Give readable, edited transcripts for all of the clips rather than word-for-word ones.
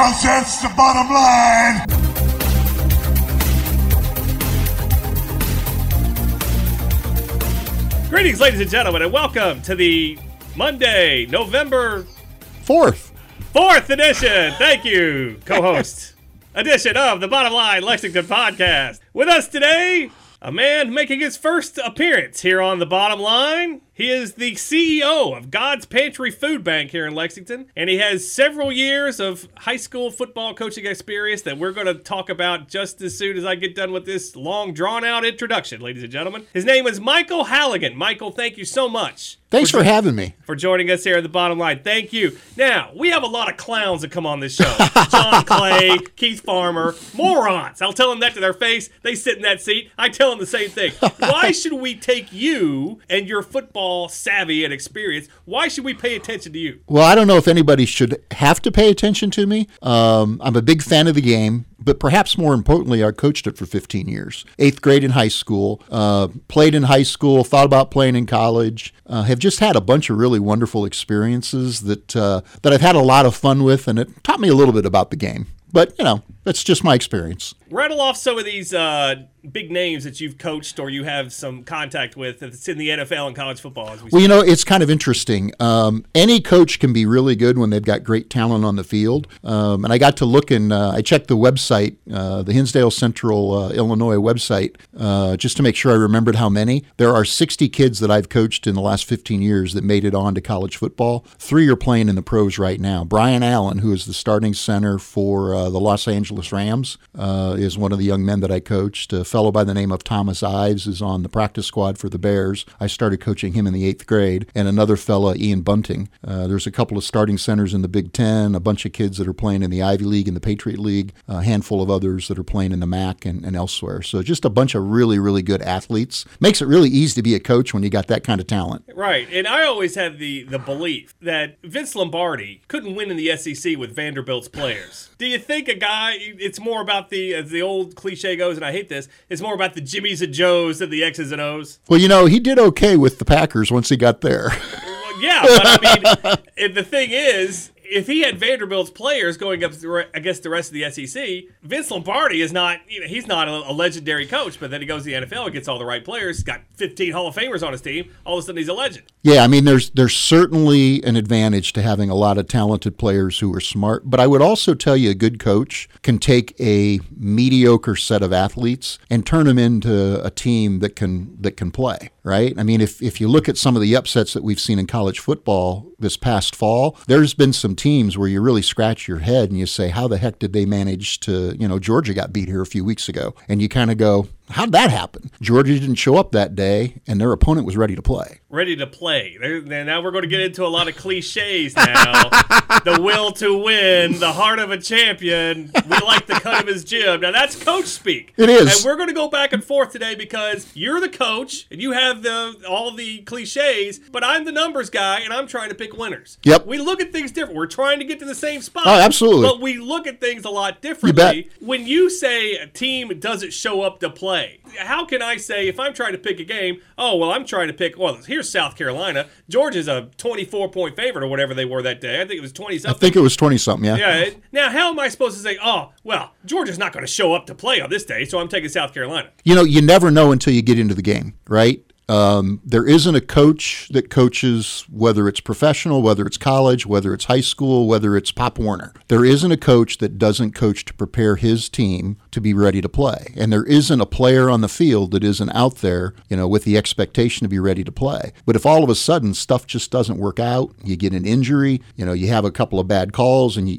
Because that's the bottom line. Greetings, ladies and gentlemen, and welcome to the Monday, November 4th edition. Thank you, co-host edition of the Bottom Line Lexington podcast. With us today, a man making his first appearance here on the Bottom Line. He is the CEO of God's Pantry Food Bank here in Lexington, and he has several years of high school football coaching experience that we're going to talk about just as soon as I get done with this long, drawn-out introduction, ladies and gentlemen. His name is Michael Halligan. Michael, thank you so much. Thanks for having me. For joining us here at the Bottom Line. Thank you. Now, we have a lot of clowns that come on this show. John Clay, Keith Farmer, morons. I'll tell them that to their face. They sit in that seat. I tell them the same thing. Why should we take you and your football savvy and experience? Why should we pay attention to you? Well, I don't know if anybody should have to pay attention to me. I'm a big fan of the game, but perhaps more importantly, I coached it for 15 years. 8th grade in high school, played in high school, thought about playing in college, have just had a bunch of really wonderful experiences that I've had a lot of fun with, and it taught me a little bit about the game. But, you know, that's just my experience. Rattle off some of these big names that you've coached or you have some contact with that's in the NFL and college football. Well, you know, it's kind of interesting. Any coach can be really good when they've got great talent on the field. And I got to look and I checked the website, the Hinsdale Central, Illinois website, just to make sure I remembered how many. There are 60 kids that I've coached in the last 15 years that made it on to college football. 3 are playing in the pros right now. Brian Allen, who is the starting center for the Los Angeles Rams, is one of the young men that I coached. A fellow by the name of Thomas Ives is on the practice squad for the Bears. I started coaching him in the 8th grade. And another fella, Ian Bunting. There's a couple of starting centers in the Big Ten, a bunch of kids that are playing in the Ivy League and the Patriot League, a handful of others that are playing in the MAC and elsewhere. So just a bunch of really, really good athletes. Makes it really easy to be a coach when you got that kind of talent. Right. And I always had the belief that Vince Lombardi couldn't win in the SEC with Vanderbilt's players. Do you think a guy, it's more about as the old cliche goes, and I hate this, it's more about the Jimmies and Joes than the X's and O's? Well, you know, he did okay with the Packers once he got there. Well, yeah, but I mean, the thing is, if he had Vanderbilt's players going up against the rest of the SEC, Vince Lombardi is not, he's not a legendary coach, but then he goes to the NFL and gets all the right players. He's got 15 Hall of Famers on his team. All of a sudden, he's a legend. Yeah, I mean, there's certainly an advantage to having a lot of talented players who are smart. But I would also tell you a good coach can take a mediocre set of athletes and turn them into a team that can play, right? I mean, if you look at some of the upsets that we've seen in college football this past fall, there's been some teams where you really scratch your head and you say, how the heck did they manage to, Georgia got beat here a few weeks ago. And you kind of go, how'd that happen? Georgia didn't show up that day, and their opponent was ready to play. Ready to play. Now we're going to get into a lot of cliches now. The will to win, the heart of a champion. We like the cut of his jib. Now that's coach speak. It is. And we're going to go back and forth today because you're the coach, and you have all the cliches, but I'm the numbers guy, and I'm trying to pick winners. Yep. We look at things different. We're trying to get to the same spot. Oh, absolutely. But we look at things a lot differently. When you say a team doesn't show up to play, how can I say, if I'm trying to pick a game, I'm trying to pick, here's South Carolina. Georgia's a 24-point favorite or whatever they were that day. I think it was 20-something. I think it was 20-something, yeah. Yeah. Now, how am I supposed to say, Georgia's not going to show up to play on this day, so I'm taking South Carolina? You never know until you get into the game, right? There isn't a coach that coaches, whether it's professional, whether it's college, whether it's high school, whether it's Pop Warner. There isn't a coach that doesn't coach to prepare his team to be ready to play. And there isn't a player on the field that isn't out there, with the expectation to be ready to play. But if all of a sudden stuff just doesn't work out, you get an injury, you have a couple of bad calls and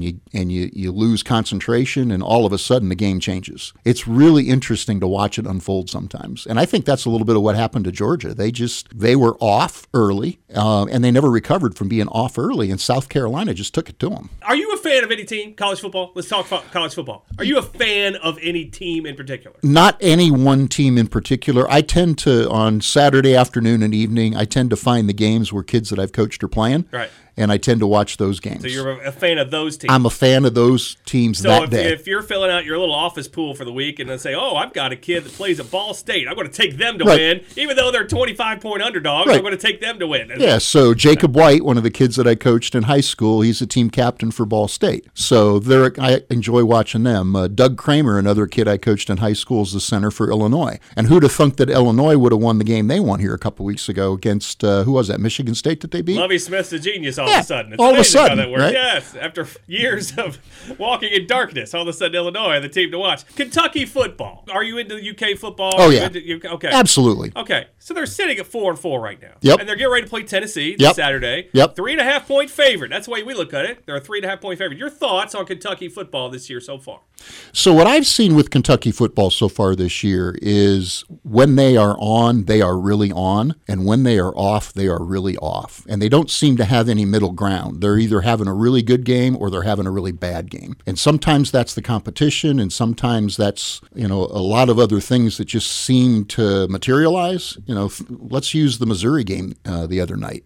you lose concentration, and all of a sudden the game changes. It's really interesting to watch it unfold sometimes. And I think that's a little bit of what happened to Georgia. They were off early, and they never recovered from being off early, and South Carolina just took it to them. Are you a fan of any team, college football? Let's talk about college football. Are you a fan of any team in particular? Not any one team in particular. I tend to, on Saturday afternoon and evening, I tend to find the games where kids that I've coached are playing. Right. And I tend to watch those games. So you're a fan of those teams? I'm a fan of those teams that day. So if you're filling out your little office pool for the week and then say, I've got a kid that plays at Ball State, I'm going to take them to win, even Even though they're 25-point underdogs, Right. I'm going to take them to win. Yeah, so Jacob White, one of the kids that I coached in high school, he's a team captain for Ball State. So I enjoy watching them. Doug Kramer, another kid I coached in high school, is the center for Illinois. And who'd have thunk that Illinois would have won the game they won here a couple weeks ago against, who was that, Michigan State that they beat? Lovie Smith's a genius all of a sudden. It's all of a amazing how sudden, that works. right? Yes, after years of walking in darkness, all of a sudden Illinois are the team to watch. Kentucky football. Are you into the UK football? Oh, yeah. Okay. Absolutely. Okay, so they're sitting at 4-4 right now. Yep. And they're getting ready to play Tennessee this Yep. Saturday. Yep. 3.5-point favorite. That's the way we look at it. They're a 3.5-point favorite. Your thoughts on Kentucky football this year so far? So what I've seen with Kentucky football so far this year is when they are on, they are really on, and when they are off, they are really off. And they don't seem to have any middle ground. They're either having a really good game or they're having a really bad game. And sometimes that's the competition, and sometimes that's, a lot of other things that just seem to materialize. Let's use the Missouri game the other night.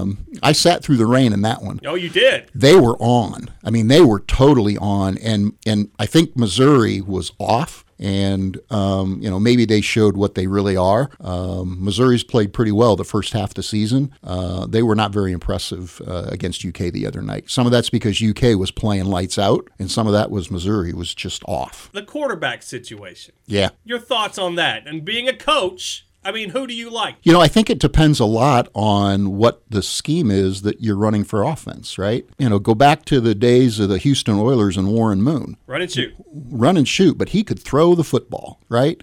I sat through the rain in that one. Oh, you did? They were on. I mean, they were totally on, and I think Missouri was off. And, maybe they showed what they really are. Missouri's played pretty well the first half of the season. They were not very impressive against UK the other night. Some of that's because UK was playing lights out, and some of that was Missouri was just off. The quarterback situation. Yeah. Your thoughts on that? And being a coach, I mean, who do you like? I think it depends a lot on what the scheme is that you're running for offense, right? Go back to the days of the Houston Oilers and Warren Moon. Run and shoot. Run and shoot, but he could throw the football, right?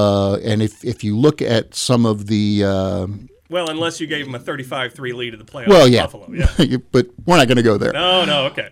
And if you look at some of the well, unless you gave him a 35-3 lead in the playoffs. Well, yeah. Buffalo, yeah. But we're not going to go there. No, okay.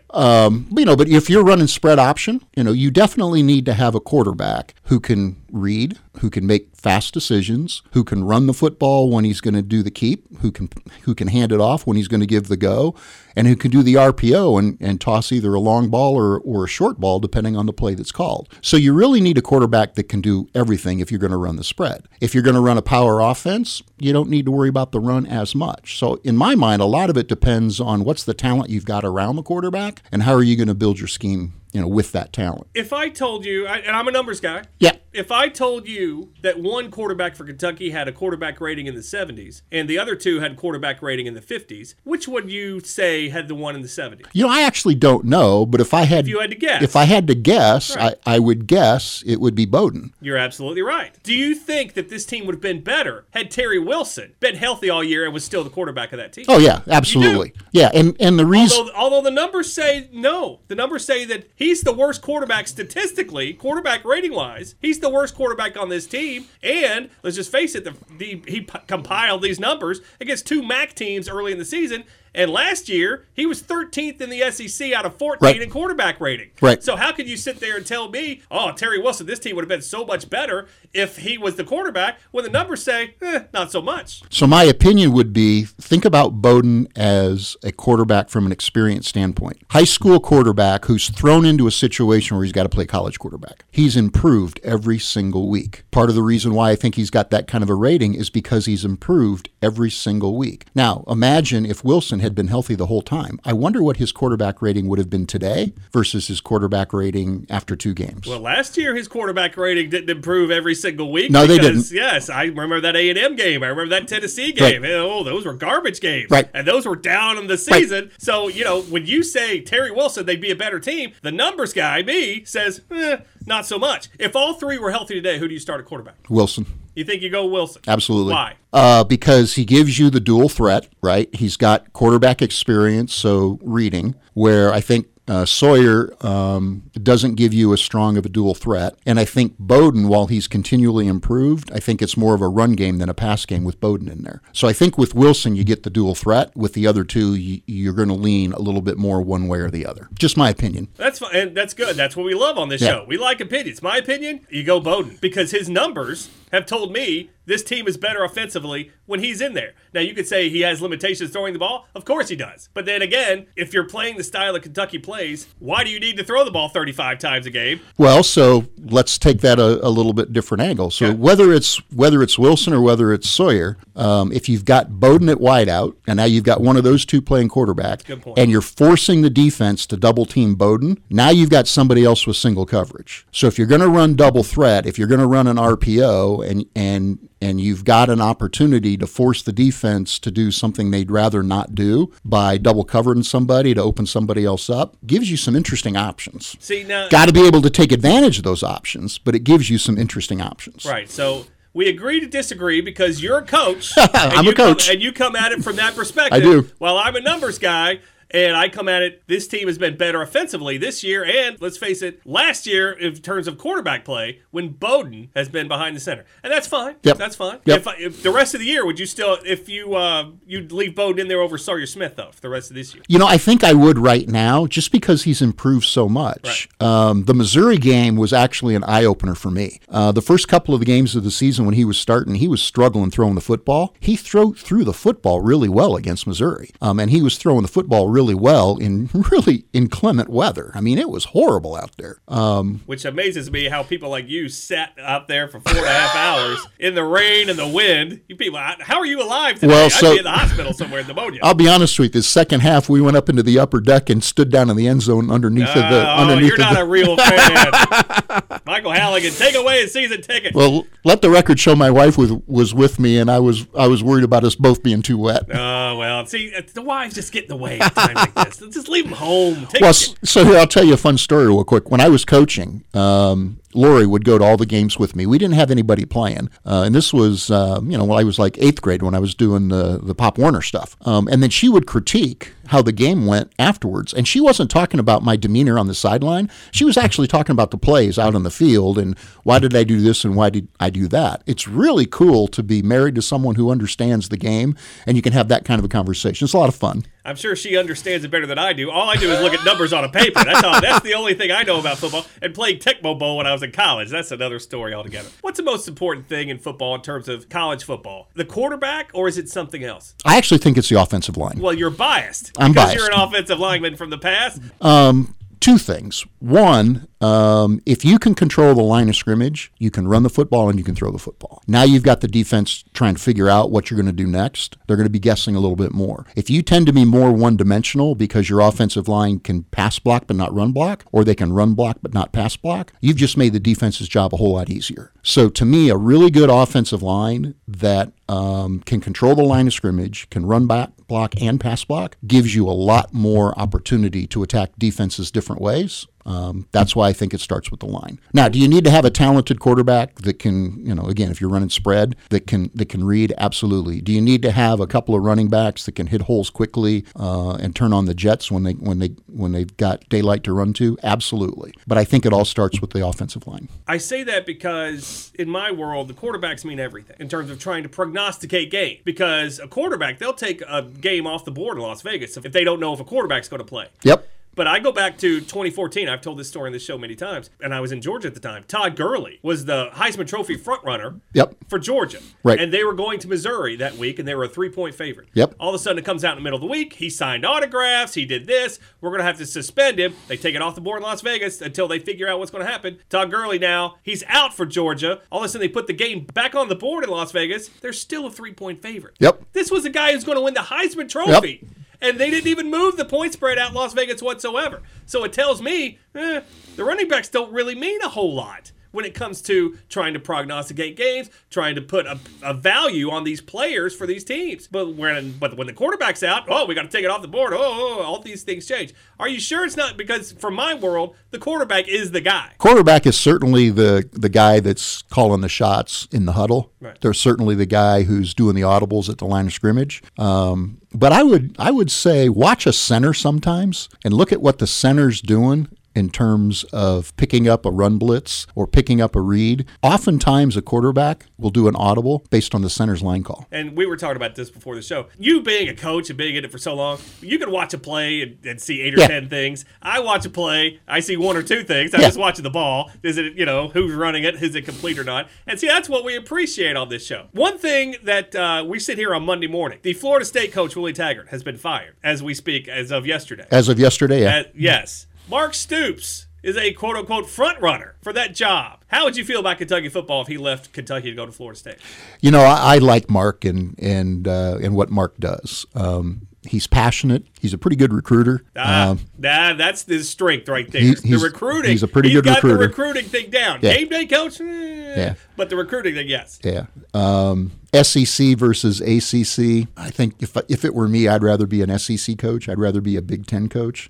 But if you're running spread option, you definitely need to have a quarterback who can read, who can make fast decisions, who can run the football when he's going to do the keep, who can hand it off when he's going to give the go, and who can do the RPO and toss either a long ball or a short ball, depending on the play that's called. So you really need a quarterback that can do everything if you're going to run the spread. If you're going to run a power offense, you don't need to worry about the run as much. So in my mind, a lot of it depends on what's the talent you've got around the quarterback and how are you going to build your scheme with that talent. If I told you, and I'm a numbers guy. Yeah. If I told you that one quarterback for Kentucky had a quarterback rating in the 70s and the other two had quarterback rating in the 50s, which would you say had the one in the 70s? I actually don't know, but if you had to guess. If I had to guess, right. I would guess it would be Bowden. You're absolutely right. Do you think that this team would have been better had Terry Wilson been healthy all year and was still the quarterback of that team? Oh, yeah, absolutely. Yeah, and the reason... Although the numbers say no. The numbers say that he's the worst quarterback statistically, quarterback rating-wise. He's the worst quarterback on this team. And let's just face it, he compiled these numbers against two MAC teams early in the season. And last year, he was 13th in the SEC out of 14 in quarterback rating. Right. So how could you sit there and tell me, oh, Terry Wilson, this team would have been so much better if he was the quarterback, when the numbers say, not so much. So my opinion would be, think about Bowden as a quarterback from an experience standpoint. High school quarterback who's thrown into a situation where he's got to play college quarterback. He's improved every single week. Part of the reason why I think he's got that kind of a rating is because he's improved every single week. Now, imagine if Wilson had been healthy the whole time. I wonder what his quarterback rating would have been today versus his quarterback rating after 2 games. Well, last year his quarterback rating didn't improve every single week. No, they didn't. Yes, I remember that A&M game. I remember that Tennessee game. Right. Oh, those were garbage games. Right. And those were down in the season. Right. So, when you say Terry Wilson, they'd be a better team, the numbers guy, me, says, not so much. If all three were healthy today, who do you start at quarterback? Wilson. You think you go Wilson? Absolutely. Why? Because he gives you the dual threat, right? He's got quarterback experience, so reading, where I think Sawyer doesn't give you as strong of a dual threat. And I think Bowden, while he's continually improved, I think it's more of a run game than a pass game with Bowden in there. So I think with Wilson, you get the dual threat. With the other two, you're going to lean a little bit more one way or the other. Just my opinion. That's fine, and that's good. That's what we love on this show. We like opinions. My opinion, you go Bowden, because his numbers have told me this team is better offensively when he's in there. Now, you could say he has limitations throwing the ball. Of course he does. But then again, if you're playing the style that Kentucky plays, why do you need to throw the ball 35 times a game? Well, so let's take that a little bit different angle. So whether it's Wilson or whether it's Sawyer, if you've got Bowden at wideout, and now you've got one of those two playing quarterback, and you're forcing the defense to double team Bowden, now you've got somebody else with single coverage. So if you're going to run double threat, if you're going to run an RPO, and and you've got an opportunity to force the defense to do something they'd rather not do by double covering somebody to open somebody else up, gives you some interesting options. See, now, got to be able to take advantage of those options, but it gives you some interesting options. Right. So we agree to disagree because you're a coach. I'm a coach. And you come at it from that perspective. I do. While I'm a numbers guy. And I come at it, this team has been better offensively this year, and let's face it, last year in terms of quarterback play, when Bowden has been behind the center. And that's fine. Yep. That's fine. Yep. If the rest of the year, would you still, if you'd leave Bowden in there over Sawyer Smith, though, for the rest of this year? You know, I think I would right now, just because he's improved so much. Right. The Missouri game was actually an eye-opener for me. The first couple of the games of the season when he was starting, he was struggling throwing the football. He threw the football really well against Missouri, and he was throwing the football really well in really inclement weather. I mean, it was horrible out there. Which amazes me how people like you sat out there for 4.5 hours in the rain and the wind. You people, how are you alive today? Well, I'd be in the hospital somewhere in pneumonia. I'll be honest with you. The second half, we went up into the upper deck and stood down in the end zone underneath you're not a real fan. Michael Halligan, take away his season ticket. Well, let the record show my wife was with me, and I was worried about us both being too wet. Oh, well, see, the wives just get in the way at times like this. Just leave them home. So here, I'll tell you a fun story real quick. When I was coaching, Lori would go to all the games with me. We didn't have anybody playing. And this was, when I was like 8th grade when I was doing the Pop Warner stuff. And then she would critique how the game went afterwards. And she wasn't talking about my demeanor on the sideline. She was actually talking about the plays out on the field and why did I do this and why did I do that. It's really cool to be married to someone who understands the game, and you can have that kind of a conversation. It's a lot of fun. I'm sure she understands it better than I do. All I do is look at numbers on a paper. That's the only thing I know about football. And playing Tecmo Bowl when I was in college. That's another story altogether. What's the most important thing in football in terms of college football? The quarterback, or is it something else? I actually think it's the offensive line. Well, you're biased. I'm biased. Because you're an offensive lineman from the past. Two things. One, if you can control the line of scrimmage, you can run the football and you can throw the football. Now you've got the defense trying to figure out what you're going to do next. They're going to be guessing a little bit more. If you tend to be more one-dimensional because your offensive line can pass block but not run block, or they can run block but not pass block, you've just made the defense's job a whole lot easier. So to me, a really good offensive line that can control the line of scrimmage, can run back block and pass block, gives you a lot more opportunity to attack defenses different ways. That's why I think it starts with the line. Now, do you need to have a talented quarterback that can, again, if you're running spread, that can read? Absolutely. Do you need to have a couple of running backs that can hit holes quickly and turn on the jets when they've got daylight to run to? Absolutely. But I think it all starts with the offensive line. I say that because in my world, the quarterbacks mean everything in terms of trying to prognosticate game. Because a quarterback, they'll take a game off the board in Las Vegas if they don't know if a quarterback's going to play. Yep. But I go back to 2014. I've told this story in this show many times, and I was in Georgia at the time. Todd Gurley was the Heisman Trophy frontrunner for Georgia. Right. And they were going to Missouri that week, and they were a 3-point favorite. Yep. All of a sudden, it comes out in the middle of the week. He signed autographs. He did this. We're going to have to suspend him. They take it off the board in Las Vegas until they figure out what's going to happen. Todd Gurley now, he's out for Georgia. All of a sudden, they put the game back on the board in Las Vegas. They're still a 3-point favorite. Yep. This was a guy who's going to win the Heisman Trophy. Yep. And they didn't even move the point spread out in Las Vegas whatsoever. So it tells me the running backs don't really mean a whole lot when it comes to trying to prognosticate games, trying to put a value on these players for these teams. But when the quarterback's out, we got to take it off the board. All these things change. Are you sure it's not? Because for my world, the quarterback is the guy. Quarterback is certainly the guy that's calling the shots in the huddle. Right. They're certainly the guy who's doing the audibles at the line of scrimmage. But I would say watch a center sometimes and look at what the center's doing in terms of picking up a run blitz or picking up a read. Oftentimes a quarterback will do an audible based on the center's line call. And we were talking about this before the show. You being a coach and being in it for so long, you can watch a play and see 8 or 10 things. I watch a play, I see 1 or 2 things. I'm just watching the ball. Is it, who's running it? Is it complete or not? And see, that's what we appreciate on this show. One thing that we sit here on Monday morning, the Florida State coach, Willie Taggart, has been fired as we speak, as of yesterday. As of yesterday, yeah. Yes. Mark Stoops is a quote-unquote front runner for that job. How would you feel about Kentucky football if he left Kentucky to go to Florida State? I like Mark and what Mark does. He's passionate. He's a pretty good recruiter. That's his strength right there. The recruiting. He's a pretty good recruiter. He's got the recruiting thing down. Yeah. Game day coach, but the recruiting thing, yes. Yeah. SEC versus ACC. I think if it were me, I'd rather be an SEC coach. I'd rather be a Big Ten coach.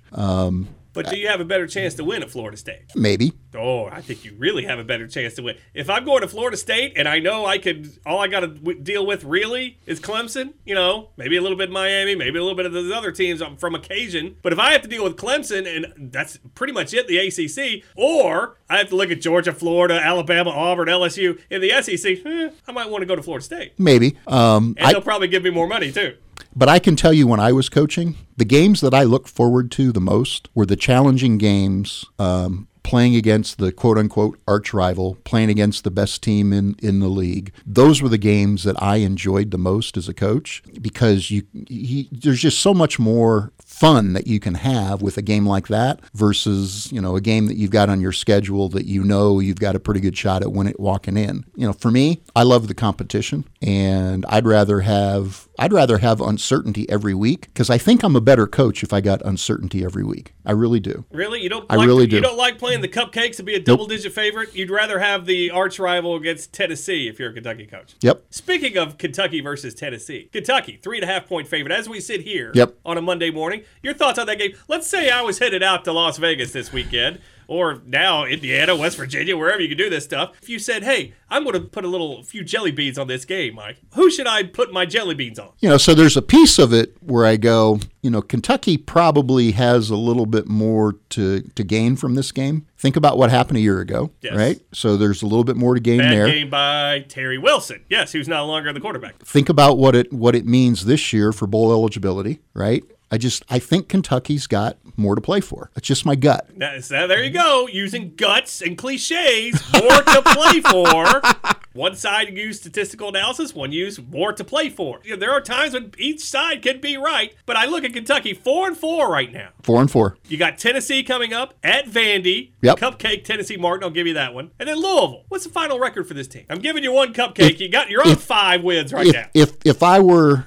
But do you have a better chance to win at Florida State? Maybe. Oh, I think you really have a better chance to win. If I'm going to Florida State and I know all I got to deal with really is Clemson, maybe a little bit of Miami, maybe a little bit of those other teams from occasion. But if I have to deal with Clemson and that's pretty much it, the ACC, or I have to look at Georgia, Florida, Alabama, Auburn, LSU in the SEC, I might want to go to Florida State. Maybe. And they'll probably give me more money too. But I can tell you when I was coaching, the games that I looked forward to the most were the challenging games, playing against the quote-unquote arch rival, playing against the best team in the league. Those were the games that I enjoyed the most as a coach because there's just so much more fun that you can have with a game like that versus, a game that you've got on your schedule that you've got a pretty good shot at walking in. For me, I love the competition, and I'd rather have uncertainty every week because I think I'm a better coach if I got uncertainty every week. I really do. Really? You don't like playing the cupcakes to be a double-digit favorite? You'd rather have the arch rival against Tennessee if you're a Kentucky coach? Yep. Speaking of Kentucky versus Tennessee, Kentucky, 3.5-point favorite as we sit here on a Monday morning. Your thoughts on that game? Let's say I was headed out to Las Vegas this weekend, or now Indiana, West Virginia, wherever you can do this stuff. If you said, hey, I'm going to put a few jelly beans on this game, Mike, who should I put my jelly beans on? So there's a piece of it where I go, Kentucky probably has a little bit more to gain from this game. Think about what happened a year ago, right? So there's a little bit more to gain there. Bad game by Terry Wilson, who's no longer the quarterback. Think about what it means this year for bowl eligibility, right? I think Kentucky's got more to play for. That's just my gut. There you go. Using guts and cliches, more to play for. One side used statistical analysis, one used more to play for. There are times when each side can be right, but I look at Kentucky 4-4 right now. 4-4. You got Tennessee coming up at Vandy. Yep. Cupcake, Tennessee Martin, I'll give you that one. And then Louisville. What's the final record for this team? I'm giving you one cupcake. You're on 5 wins now. If I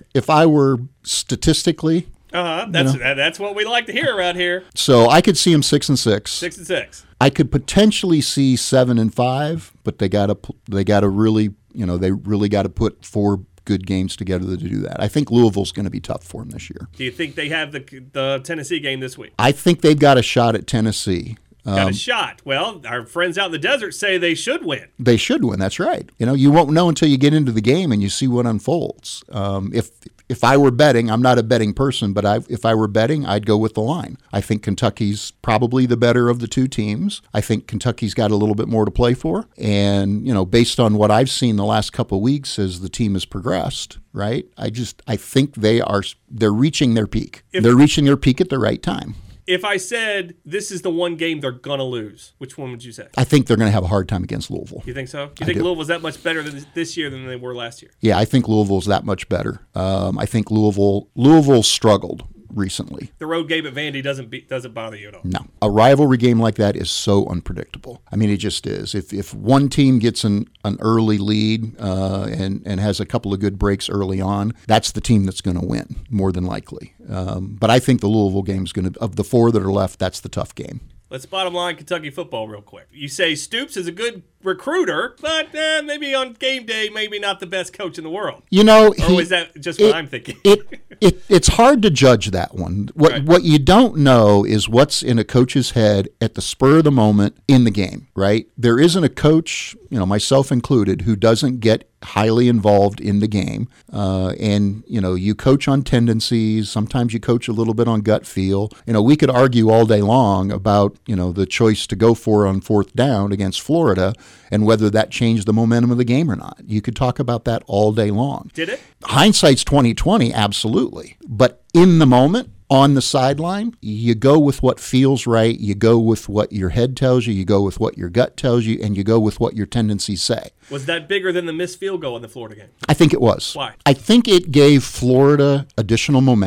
were statistically, that's what we like to hear around here. So I could see them 6-6. 6-6. I could potentially see 7-5, but they got to really, they really got to put 4 good games together to do that. I think Louisville's going to be tough for them this year. Do you think they have the Tennessee game this week? I think they've got a shot at Tennessee. Got a shot. Well, our friends out in the desert say they should win. They should win. That's right. You won't know until you get into the game and you see what unfolds. If I were betting, I'm not a betting person, but if I were betting, I'd go with the line. I think Kentucky's probably the better of the two teams. I think Kentucky's got a little bit more to play for. And, based on what I've seen the last couple of weeks as the team has progressed, right? I think they're reaching their peak. They're reaching their peak at the right time. If I said this is the one game they're going to lose, which one would you say? I think they're going to have a hard time against Louisville. You think so? You think Louisville's that much better this year than they were last year? Yeah, I think Louisville's that much better. I think Louisville struggled recently. The road game at Vandy doesn't bother you at all? No. A rivalry game like that is so unpredictable. I mean, it just is. If one team gets an early lead and has a couple of good breaks early on, that's the team that's going to win, more than likely. But I think the Louisville game is going to, of the 4 that are left, that's the tough game. Let's bottom line Kentucky football real quick. You say Stoops is a good recruiter, but maybe on game day, maybe not the best coach in the world. Or is that just what I'm thinking? It's hard to judge that one. What you don't know is what's in a coach's head at the spur of the moment in the game, right? There isn't a coach, myself included, who doesn't get highly involved in the game. And you coach on tendencies. Sometimes you coach a little bit on gut feel. We could argue all day long about, the choice to go for on 4th down against Florida and whether that changed the momentum of the game or not. You could talk about that all day long. Did it? Hindsight's 20/20, absolutely. But in the moment, on the sideline, you go with what feels right, you go with what your head tells you, you go with what your gut tells you, and you go with what your tendencies say. Was that bigger than the missed field goal in the Florida game? I think it was. Why? I think it gave Florida additional momentum.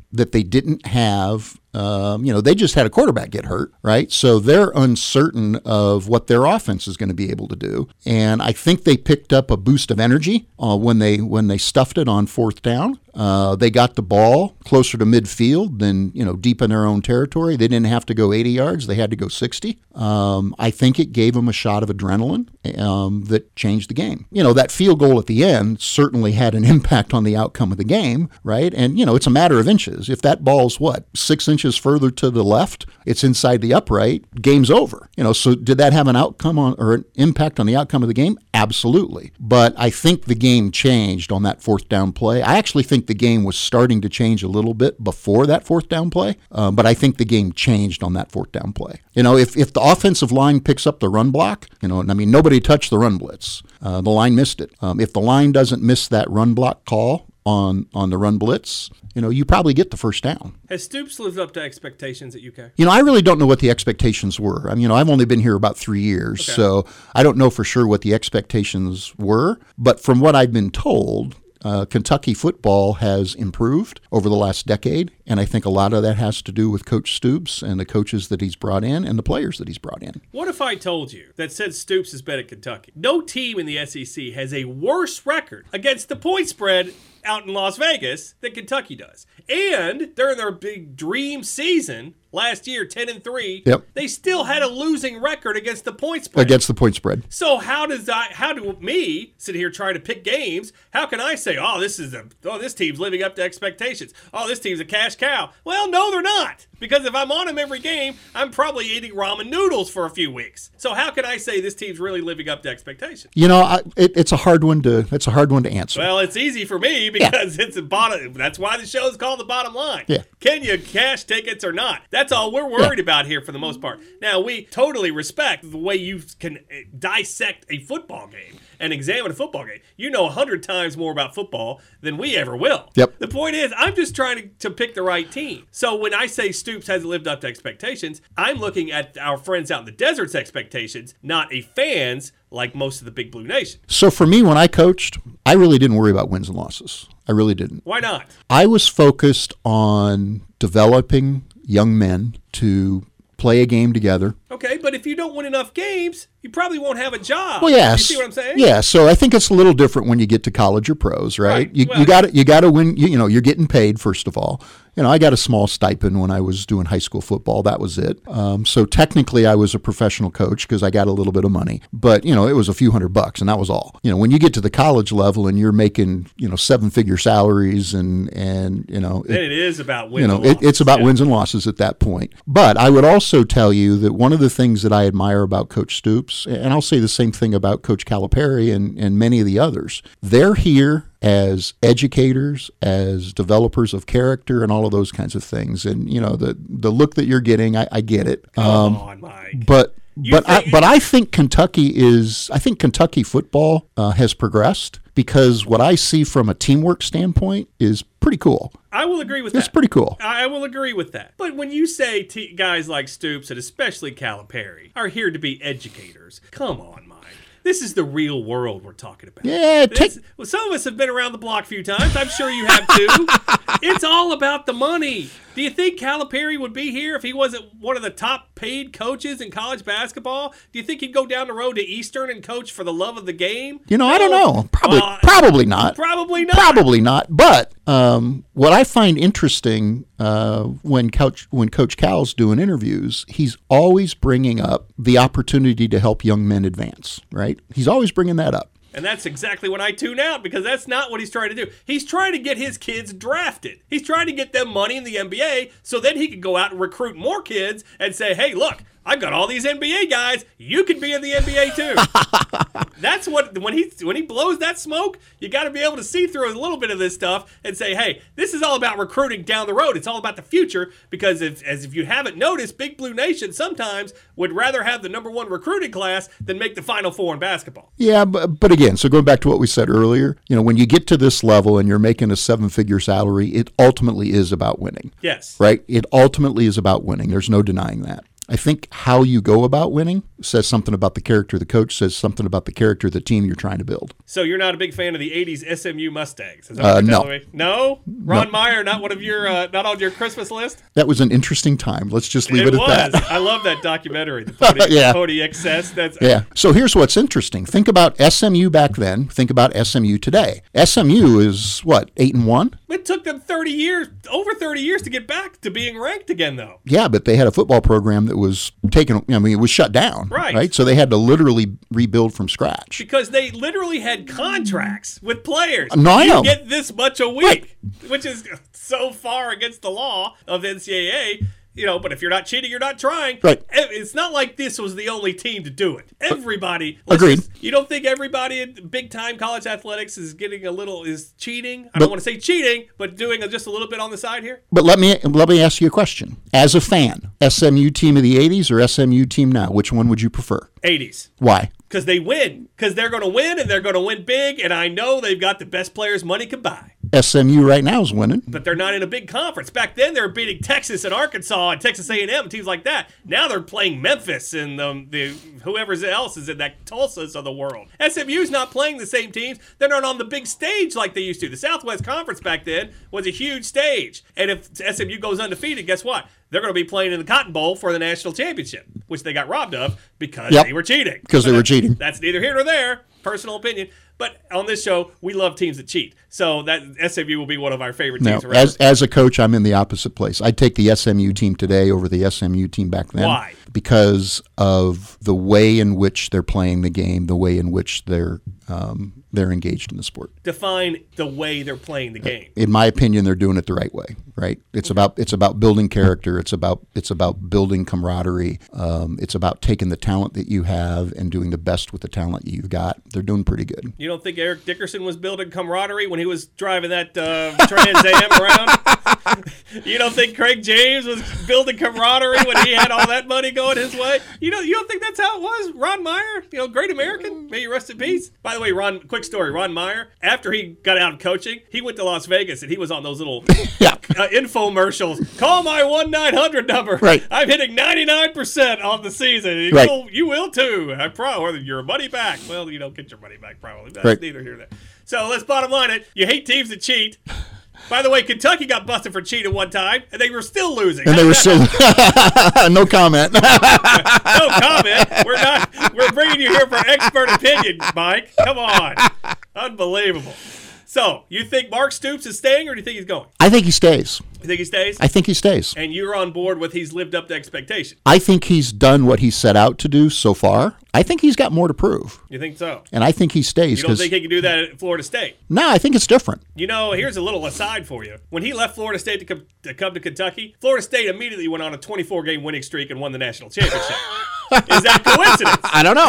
that they didn't have. They just had a quarterback get hurt, right? So they're uncertain of what their offense is going to be able to do. And I think they picked up a boost of energy when they stuffed it on fourth down. They got the ball closer to midfield than, deep in their own territory. They didn't have to go 80 yards. They had to go 60. I think it gave them a shot of adrenaline that changed the game. That field goal at the end certainly had an impact on the outcome of the game, right? And, it's a matter of inches. If that ball's 6 inches further to the left, it's inside the upright, game's over. So did that have an outcome or an impact on the outcome of the game? Absolutely. But I think the game changed on that fourth down play. I actually think the game was starting to change a little bit before that fourth down play, but I think the game changed on that fourth down play. If the offensive line picks up the run block, nobody touched the run blitz. The line missed it. If the line doesn't miss that run block call on the run blitz, you probably get the first down. Has Stoops lived up to expectations at UK? I really don't know what the expectations were. I've only been here about 3 years, so I don't know for sure what the expectations were. But from what I've been told, Kentucky football has improved over the last decade, and I think a lot of that has to do with Coach Stoops and the coaches that he's brought in and the players that he's brought in. What if I told you that said Stoops has been at Kentucky? No team in the SEC has a worse record against the point spread out in Las Vegas than Kentucky does. And during their big dream season last year, 10-3, they still had a losing record against the point spread. Against the point spread. So how do me sit here trying to pick games? How can I say, this team's living up to expectations? Oh, this team's a cash cow. Well, no, they're not. Because if I'm on them every game, I'm probably eating ramen noodles for a few weeks. So how can I say this team's really living up to expectations? It's a hard one to answer. Well, it's easy for me because it's a bottom. That's why the show's called The Bottom Line. Yeah. Can you cash tickets or not? That's all we're worried about here for the most part. Now, we totally respect the way you can dissect a football game and examine a football game. 100 times more about football than we ever will. Yep. The point is, I'm just trying to pick the right team. So when I say Stoops hasn't lived up to expectations, I'm looking at our friends out in the desert's expectations, not a fan's like most of the Big Blue Nation. So for me, when I coached, I really didn't worry about wins and losses. I really didn't. Why not? I was focused on developing young men to play a game together. Okay, but if you don't win enough games, you probably won't have a job. Well, yes. You see what I'm saying? Yeah, so I think it's a little different when you get to college or pros, right? You got to win. You're getting paid, first of all. I got a small stipend when I was doing high school football. That was it. So technically, I was a professional coach because I got a little bit of money. But, it was a few $100, and that was all. When you get to the college level and you're making, 7-figure salaries and then it is about wins and losses. It's about wins and losses at that point. But I would also tell you that one of the things that I admire about Coach Stoops, and I'll say the same thing about Coach Calipari and many of the others, they're here as educators, as developers of character, and all of those kinds of things. And the look that you're getting, I get it. Come on, Mike. But I think Kentucky football has progressed because what I see from a teamwork standpoint is pretty cool. I will agree with that. It's pretty cool. I will agree with that. But when you say guys like Stoops and especially Calipari are here to be educators, come on, Mike. This is the real world we're talking about. Yeah, some of us have been around the block a few times. I'm sure you have too. It's all about the money. Do you think Calipari would be here if he wasn't one of the top paid coaches in college basketball? Do you think he'd go down the road to Eastern and coach for the love of the game? I don't know. Probably not. Probably not. Probably not. But what I find interesting when Coach Cal's doing interviews, he's always bringing up the opportunity to help young men advance, right? He's always bringing that up. And that's exactly when I tune out because that's not what he's trying to do. He's trying to get his kids drafted. He's trying to get them money in the NBA so then he can go out and recruit more kids and say, hey, look, I've got all these NBA guys. You could be in the NBA too. That's what when he blows that smoke, you got to be able to see through a little bit of this stuff and say, hey, this is all about recruiting down the road. It's all about the future because if you haven't noticed, Big Blue Nation sometimes would rather have the number one recruiting class than make the Final Four in basketball. Yeah, but again, so going back to what we said earlier, when you get to this level and you're making a 7-figure salary, it ultimately is about winning. Yes. Right? It ultimately is about winning. There's no denying that. I think how you go about winning says something about the character of the coach, says something about the character of the team you're trying to build. So you're not a big fan of the 80s SMU Mustangs? Is that what you're telling me? No? Ron Meyer, not one of your, not on your Christmas list? That was an interesting time. Let's just leave it at that. I love that documentary, the Pony Excess. Yeah. So here's what's interesting. Think about SMU back then. Think about SMU today. SMU is what, 8-1? It took them over 30 years to get back to being ranked again, though. Yeah, but they had a football program that was it was shut down. Right. So they had to literally rebuild from scratch. Because they literally had contracts with players. No, I know. You get this much a week, which is so far against the law of the NCAA. But if you're not cheating, you're not trying. Right. It's not like this was the only team to do it. Everybody. Agreed. You don't think everybody in big-time college athletics is cheating? I don't want to say cheating, but doing just a little bit on the side here? But let me ask you a question. As a fan, SMU team of the 80s or SMU team now, which one would you prefer? 80s. Why? Because they win. Because they're going to win, and they're going to win big, and I know they've got the best players money can buy. SMU right now is winning. But they're not in a big conference. Back then, they were beating Texas and Arkansas and Texas A&M and teams like that. Now they're playing Memphis and the whoever else is in that Tulsas of the world. SMU's not playing the same teams. They're not on the big stage like they used to. The Southwest Conference back then was a huge stage. And if SMU goes undefeated, guess what? They're going to be playing in the Cotton Bowl for the national championship, which they got robbed of because they were cheating. Because they were cheating. That's neither here nor there. Personal opinion. But on this show, we love teams that cheat. So that SMU will be one of our favorite teams around. As a coach, I'm in the opposite place. I'd take the SMU team today over the SMU team back then. Why? Because of the way in which they're playing the game, the way in which they're engaged in the sport. Define the way they're playing the game. In my opinion, they're doing it the right way. Right? It's about building character. It's about building camaraderie. It's about taking the talent that you have and doing the best with the talent you've got. They're doing pretty good. You don't think Eric Dickerson was building camaraderie when he was driving that Trans Am around? You don't think Craig James was building camaraderie when he had all that money going his way? You don't think that's how it was? Ron Meyer, great American, may he rest in peace. By the way, quick story, Ron Meyer, after he got out of coaching, he went to Las Vegas and he was on those little infomercials. Call my 1-900 number. Right. I'm hitting 99% on the season. You will too. I probably your money back. Well, you don't get your money back probably. That's neither here nor there. So let's bottom line it. You hate teams that cheat. By the way, Kentucky got busted for cheating one time, and they were still losing. And they were still no comment. No comment. We're bringing you here for expert opinion, Mike. Come on, unbelievable. So, you think Mark Stoops is staying, or do you think he's going? I think he stays. You think he stays? I think he stays. And you're on board with he's lived up to expectations? I think he's done what he set out to do so far. I think he's got more to prove. You think so? And I think he stays. You don't think he can do that at Florida State? No, I think it's different. Here's a little aside for you. When he left Florida State to come to Kentucky, Florida State immediately went on a 24-game winning streak and won the national championship. Is that coincidence? I don't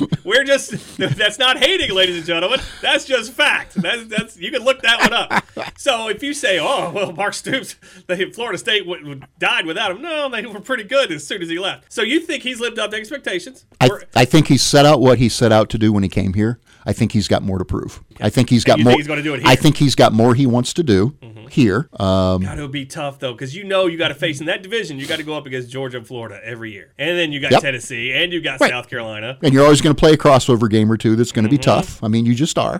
know. That's not hating, ladies and gentlemen. That's just fact. That's you can look that one up. So if you say, Mark Stoops, Florida State died without him. No, they were pretty good as soon as he left. So you think he's lived up to expectations? I think he set out what he set out to do when he came here. I think he's got more to prove. I think he's got more. Think he's going to do it here? I think he's got more he wants to do here. God, it would be tough though, because you got to face in that division. You got to go up against Georgia and Florida every year, and then you got Tennessee, and you got South Carolina, and you're always going to play a crossover game or two. That's going to be tough. I mean, you just are.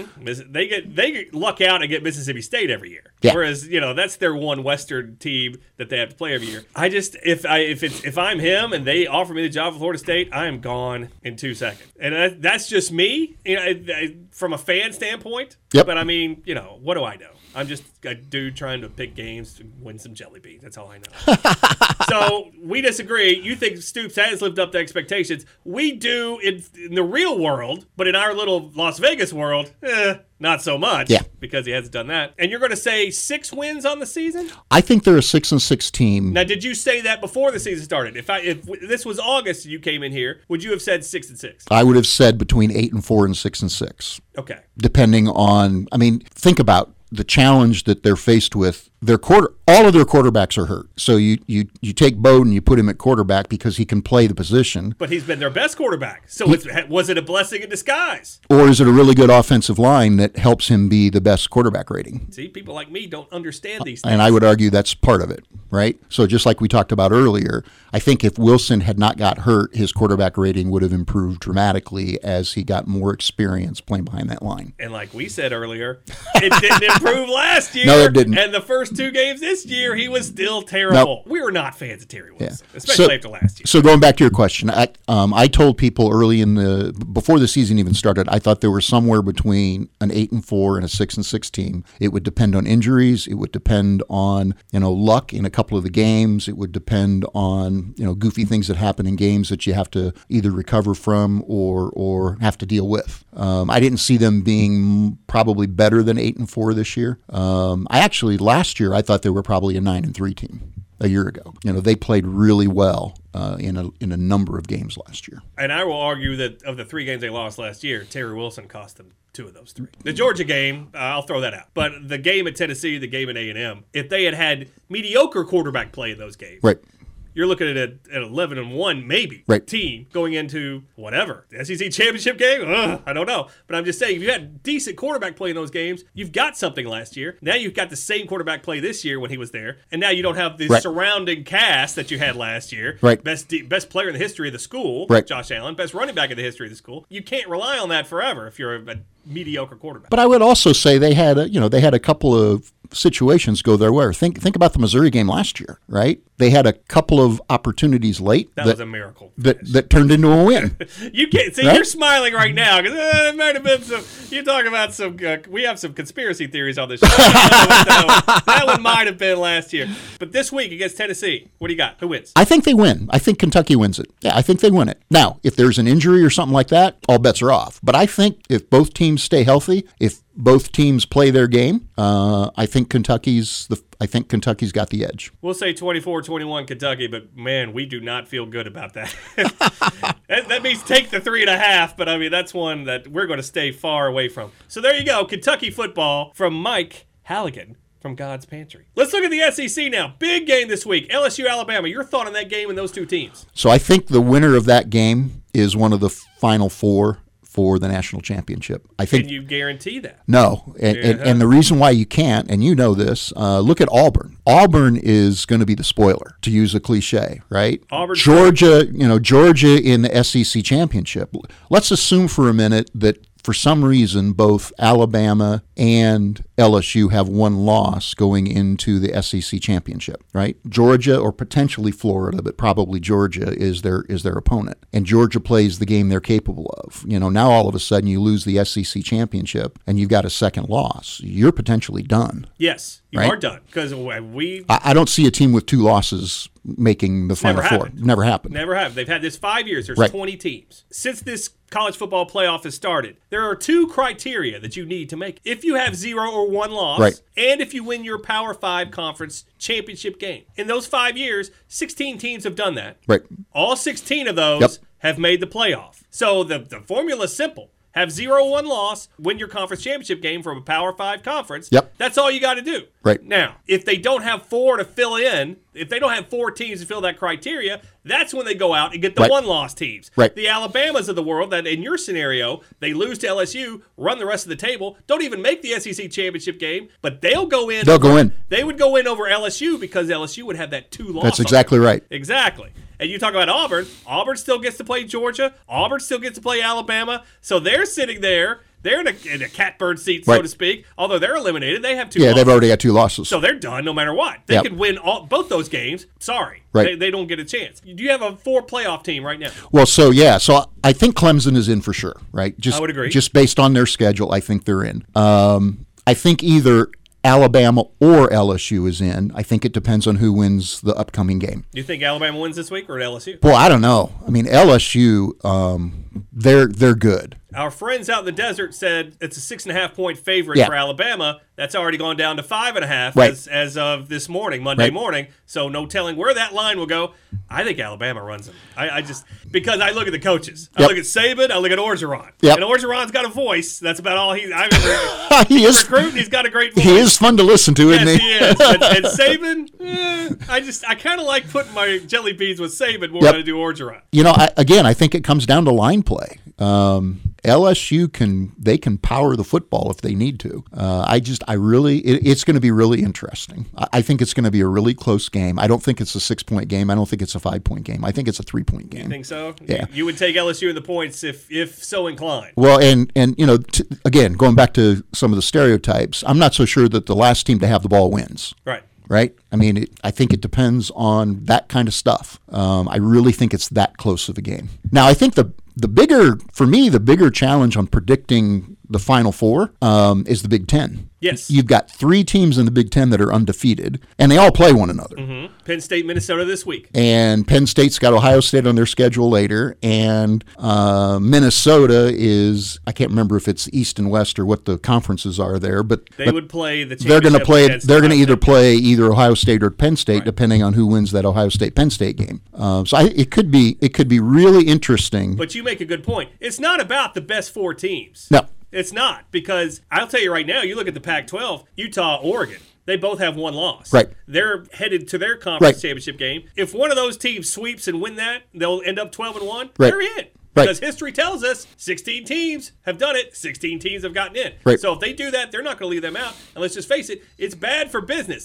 They luck out and get Mississippi State every year. Yeah. Whereas that's their one Western team that they have to play every year. I just if I'm him and they offer me the job at Florida State, I am gone in 2 seconds, and that's just me. From a fan standpoint. Yep. But I mean, what do I know? I'm just a dude trying to pick games to win some jelly beans. That's all I know. So we disagree. You think Stoops has lived up to expectations. We do in the real world, but in our little Las Vegas world, not so much. Yeah. Because he hasn't done that. And you're going to say 6 wins on the season? I think they're a 6-6 team. Now, did you say that before the season started? If this was August, you came in here, would you have said 6-6? I would have said between 8-4 and 6-6. Okay. Depending on, think about the challenge that they're faced with all of their quarterbacks are hurt. So you take Bowden, you put him at quarterback because he can play the position. But he's been their best quarterback. So was it a blessing in disguise? Or is it a really good offensive line that helps him be the best quarterback rating? See, people like me don't understand these things. And I would argue that's part of it, right? So just like we talked about earlier, I think if Wilson had not got hurt, his quarterback rating would have improved dramatically as he got more experience playing behind that line. And like we said earlier, it didn't improve last year. No, it didn't. And the first 2 games this year, he was still terrible. We were not fans of Terry Wilson, especially after last year. So going back to your question, I told people early before the season even started, I thought there were somewhere between an 8-4 and a 6-6 team. It would depend on injuries. It would depend on luck in a couple of the games. It would depend on goofy things that happen in games that you have to either recover from or have to deal with. I didn't see them being probably better than 8-4 this year. Last year I thought they were probably a 9-3 team. A year ago, they played really well in a number of games last year. And I will argue that of the 3 games they lost last year, Terry Wilson cost them 2 of those 3. The Georgia game, I'll throw that out. But the game at Tennessee, the game at A&M, if they had mediocre quarterback play in those games, right, you're looking at an 11-1 maybe team going into whatever the SEC championship game. I don't know, but I'm just saying if you had decent quarterback play in those games, you've got something last year. Now you've got the same quarterback play this year when he was there, and now you don't have the surrounding cast that you had last year. Right, best player in the history of the school, Josh Allen, best running back in the history of the school. You can't rely on that forever if you're a mediocre quarterback. But I would also say they had a couple of situations go their way. Think about the Missouri game last year, right? They had a couple of opportunities late. That was a miracle. That turned into a win. You can't see, you're smiling right now because it might have been some. You talk about some. We have some conspiracy theories on this show. That one might have been last year, but this week against Tennessee, what do you got? Who wins? I think they win. I think Kentucky wins it. Yeah, I think they win it. Now, if there's an injury or something like that, all bets are off. But I think if both teams stay healthy, if both teams play their game, I think Kentucky's got the edge. We'll say 24-21 Kentucky, but man, we do not feel good about that. That means take the 3.5, but I mean that's one that we're going to stay far away from. So there you go, Kentucky football from Mike Halligan from God's Pantry. Let's look at the SEC now. Big game this week, LSU Alabama. Your thought on that game and those 2 teams? So I think the winner of that game is one of the Final 4 for the national championship. I think. Can you guarantee that? No, and the reason why you can't, and you know this, look at Auburn. Auburn is going to be the spoiler, to use a cliche, right? Georgia in the SEC championship. Let's assume for a minute that for some reason, both Alabama and LSU have one loss going into the SEC championship, right? Georgia or potentially Florida, but probably Georgia is their opponent. And Georgia plays the game they're capable of. Now all of a sudden you lose the SEC championship and you've got a second loss. You're potentially done. Yes, you are done. Because I don't see a team with 2 losses making the Final Four. Never happened. Never happened. They've had this 5 years. There's 20 teams. Since this college football playoff has started, there are 2 criteria that you need to make. If you have 0 or 1 loss, and if you win your Power 5 conference championship game. In those 5 years, 16 teams have done that. Right. All 16 of those have made the playoff. So the formula is simple. Have 0-1 loss, win your conference championship game from a Power 5 conference. Yep. That's all you got to do. Right. Now, if they don't have 4 to fill in, if they don't have 4 teams to fill that criteria, that's when they go out and get the 1-loss teams. Right. The Alabamas of the world, that in your scenario, they lose to LSU, run the rest of the table, don't even make the SEC championship game, but they'll go in. They'll go in. They would go in over LSU because LSU would have that 2 loss. That's exactly right. Exactly. And you talk about Auburn. Auburn still gets to play Georgia. Auburn still gets to play Alabama. So they're sitting there. They're in a catbird seat, so to speak. Although they're eliminated, they have 2 losses. Yeah, they've already got 2 losses. So they're done no matter what. They can win both those games. Sorry. Right. They don't get a chance. Do you have a 4 playoff team right now? Well, so I think Clemson is in for sure, right? I would agree. Just based on their schedule, I think they're in. I think either Alabama or LSU is in. I think it depends on who wins the upcoming game. Do you think Alabama wins this week or LSU? Well, I don't know. I mean, LSU, they're good. Our friends out in the desert said it's a 6.5-point favorite for Alabama. That's already gone down to 5.5 as of this morning, Monday morning. So no telling where that line will go. I think Alabama runs them. I just because I look at the coaches. I Yep. look at Saban. I look at Orgeron. Yep. And Orgeron's got a voice. That's about all I've ever He is recruited. He's got a great voice. he is fun to listen to, Yes, isn't he he? is. And Saban, I kind of like putting my jelly beans with Saban more Yep. than I do Orgeron. You know, I think it comes down to line play. LSU can power the football if they need to. It's going to be really interesting. I think it's going to be a really close game. I don't think it's a 6-point game. I don't think it's a 5-point game. I think it's a 3-point game. You think so? Yeah. You would take LSU in the points if so inclined. Well, and you know, again, going back to some of the stereotypes, I'm not so sure that the last team to have the ball wins. Right. Right? I mean, I think it depends on that kind of stuff. I really think it's that close of a game. Now, I think the bigger challenge on predicting the Final Four is the Big Ten. Yes. You've got 3 teams in the Big Ten that are undefeated, and they all play one another. Mm-hmm. Penn State, Minnesota this week. And Penn State's got Ohio State on their schedule later, and Minnesota is, I can't remember if it's East and West or what the conferences are there, but They would play the they're going to championship play. against They're going to Ohio either State. play either Ohio State or Penn State, depending on who wins that Ohio State Penn State game. It could be really interesting. But you make a good point. It's not about the best 4 teams. No. It's not, because I'll tell you right now, you look at the Pac-12, Utah, Oregon, they both have 1 loss. Right. They're headed to their conference Right. championship game. If one of those teams sweeps and win that, they'll end up 12-1. Right. They're in. Right. Because history tells us 16 teams have done it, 16 teams have gotten in. Right. So if they do that, they're not going to leave them out. And let's just face it, it's bad for business.